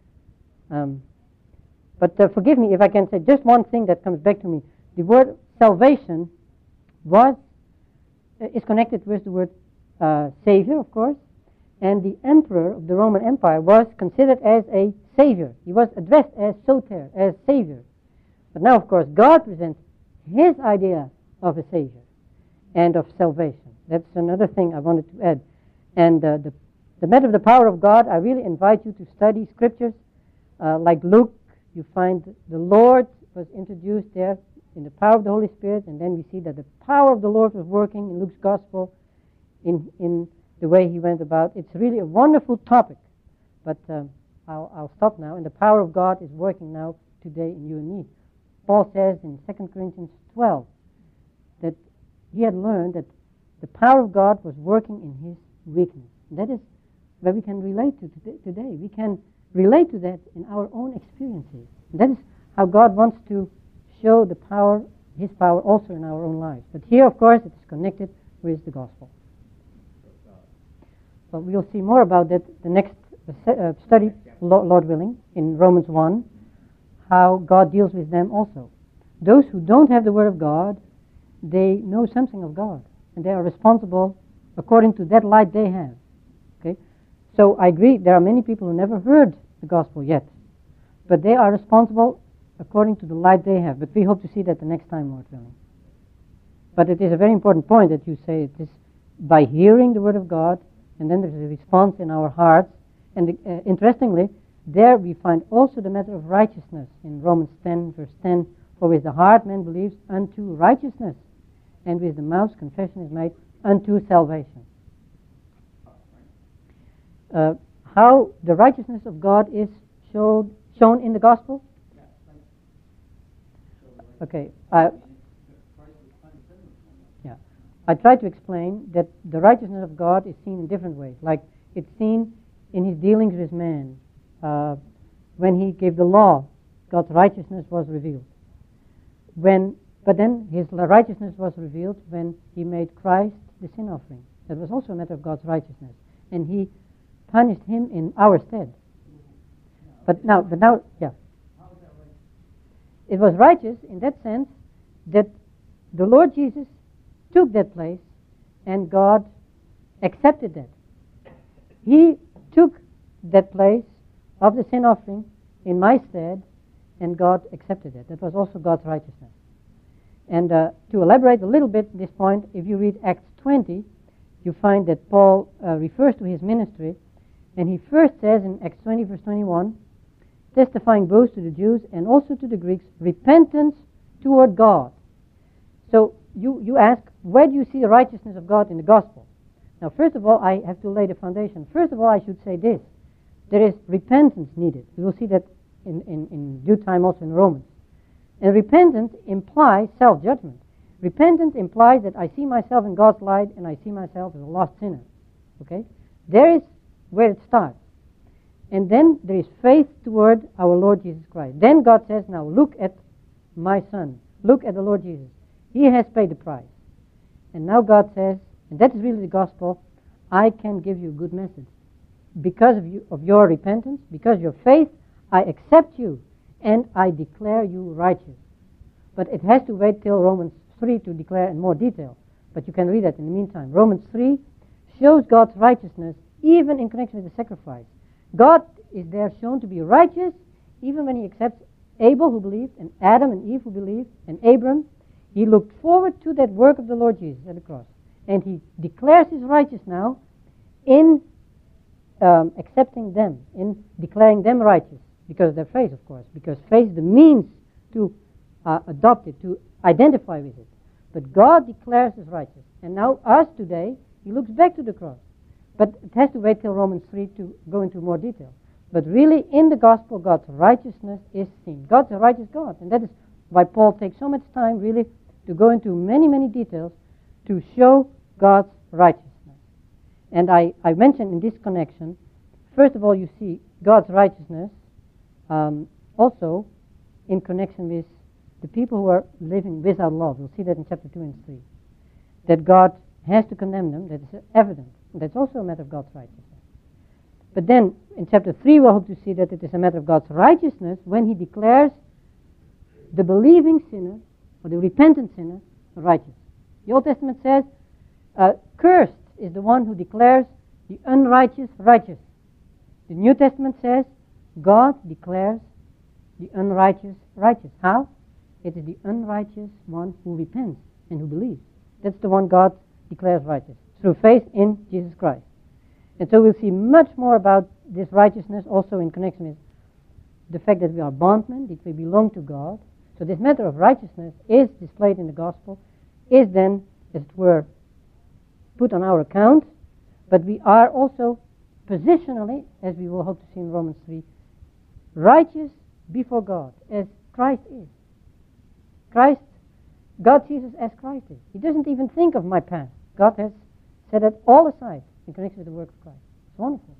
Um, but uh, forgive me if I can say just one thing that comes back to me. The word salvation was uh, is connected with the word uh, Savior, of course, and the emperor of the Roman Empire was considered as a Savior. He was addressed as Soter, as Savior. But now, of course, God presents His idea of a Savior and of salvation. That's another thing I wanted to add. And uh, the, the matter of the power of God, I really invite you to study scriptures. Uh, like Luke, you find the Lord was introduced there in the power of the Holy Spirit, and then we see that the power of the Lord was working in Luke's gospel in, in the way he went about. It's really a wonderful topic, but um, I'll, I'll stop now. And the power of God is working now today in you and me. Paul says in Second Corinthians twelve that he had learned that the power of God was working in his weakness. And that is where we can relate to today. We can relate to that in our own experiences. And that is how God wants to show the power, His power also in our own lives. But here, of course, it is connected with the gospel. But we'll see more about that the next uh, study, Lord willing, in Romans one, how God deals with them also. Those who don't have the Word of God, they know something of God, and they are responsible according to that light they have. Okay, So I agree, there are many people who never heard the gospel yet, but they are responsible according to the light they have. But we hope to see that the next time, Lord willing. But it is a very important point that you say it is by hearing the word of God, and then there is a response in our hearts. And uh, interestingly, there we find also the matter of righteousness in Romans ten, verse ten. For with the heart man believes unto righteousness, and with the mouth confession is made unto salvation. Uh, how the righteousness of God is showed, shown in the gospel? Okay. Uh, yeah. I try to explain that the righteousness of God is seen in different ways. Like it's seen in his dealings with man. Uh, when he gave the law, God's righteousness was revealed. When, but then his righteousness was revealed when he made Christ the sin offering. That was also a matter of God's righteousness. And he punished him in our stead. But now, but now, yeah. It was righteous in that sense that the Lord Jesus took that place and God accepted that. He took that place of the sin offering in my stead and God accepted it. That was also God's righteousness. And uh, to elaborate a little bit this point, if you read Acts twenty, you find that Paul uh, refers to his ministry, and he first says in Acts twenty, verse twenty-one, testifying both to the Jews and also to the Greeks, repentance toward God. So you, you ask, where do you see the righteousness of God in the gospel? Now, first of all, I have to lay the foundation. First of all, I should say this. There is repentance needed. We will see that in, in, in due time also in Romans. And repentance implies self-judgment. Repentance implies that I see myself in God's light and I see myself as a lost sinner. Okay? There is where it starts. And then there is faith toward our Lord Jesus Christ. Then God says, now look at my son. Look at the Lord Jesus. He has paid the price. And now God says, and that is really the gospel, I can give you a good message. Because of, you, of your repentance, because of your faith, I accept you and I declare you righteous. But it has to wait till Romans three to declare in more detail. But you can read that in the meantime. Romans three shows God's righteousness even in connection with the sacrifice. God is there shown to be righteous even when he accepts Abel who believed and Adam and Eve who believed and Abram. He looked forward to that work of the Lord Jesus at the cross. And he declares his righteous now in um, accepting them, in declaring them righteous. Because of their faith, of course. Because faith is the means to uh, adopt it, to identify with it. But God declares us righteous. And now us today, he looks back to the cross. But it has to wait till Romans three to go into more detail. But really, in the gospel, God's righteousness is seen. God's a righteous God. And that is why Paul takes so much time, really, to go into many, many details to show God's righteousness. And I, I mentioned in this connection, first of all, you see God's righteousness um, also in connection with the people who are living without law. We'll see that in chapter two and three. That God has to condemn them, that is evident. That's also a matter of God's righteousness. But then, in chapter three, we'll hope to see that it is a matter of God's righteousness when he declares the believing sinner, or the repentant sinner, righteous. The Old Testament says, uh, cursed is the one who declares the unrighteous righteous. The New Testament says, God declares the unrighteous righteous. How? It is the unrighteous one who repents and who believes. That's the one God declares righteous, through faith in Jesus Christ. And so we'll see much more about this righteousness also in connection with the fact that we are bondmen, that we belong to God. So this matter of righteousness is displayed in the gospel, is then, as it were, put on our account, but we are also positionally, as we will hope to see in Romans three, righteous before God, as Christ is. Christ, God sees us as Christ is. He doesn't even think of my past. God has set it all aside in connection with the work of Christ. It's wonderful.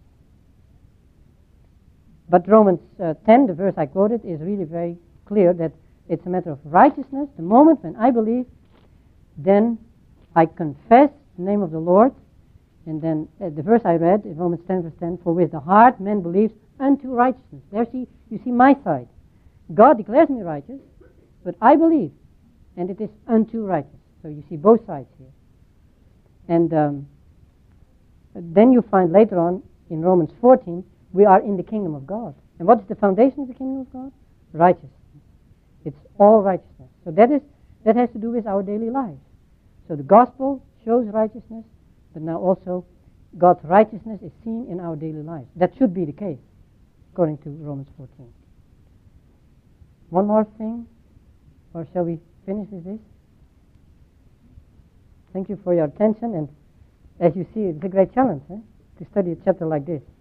But Romans uh, ten, the verse I quoted, is really very clear that it's a matter of righteousness. The moment when I believe, then I confess the name of the Lord. And then uh, the verse I read is Romans ten, verse ten, for with the heart man believes unto righteousness. There see, you see my side. God declares me righteous, but I believe, and it is unto righteousness. So you see both sides here. And um, then you find later on in Romans fourteen, we are in the kingdom of God. And what is the foundation of the kingdom of God? Righteousness. It's all righteousness. So that is that has to do with our daily lives. So the gospel shows righteousness, but now also God's righteousness is seen in our daily lives. That should be the case, according to Romans fourteen. One more thing, or shall we finish with this? Thank you for your attention, and as you see, it's a great challenge eh, to study a chapter like this.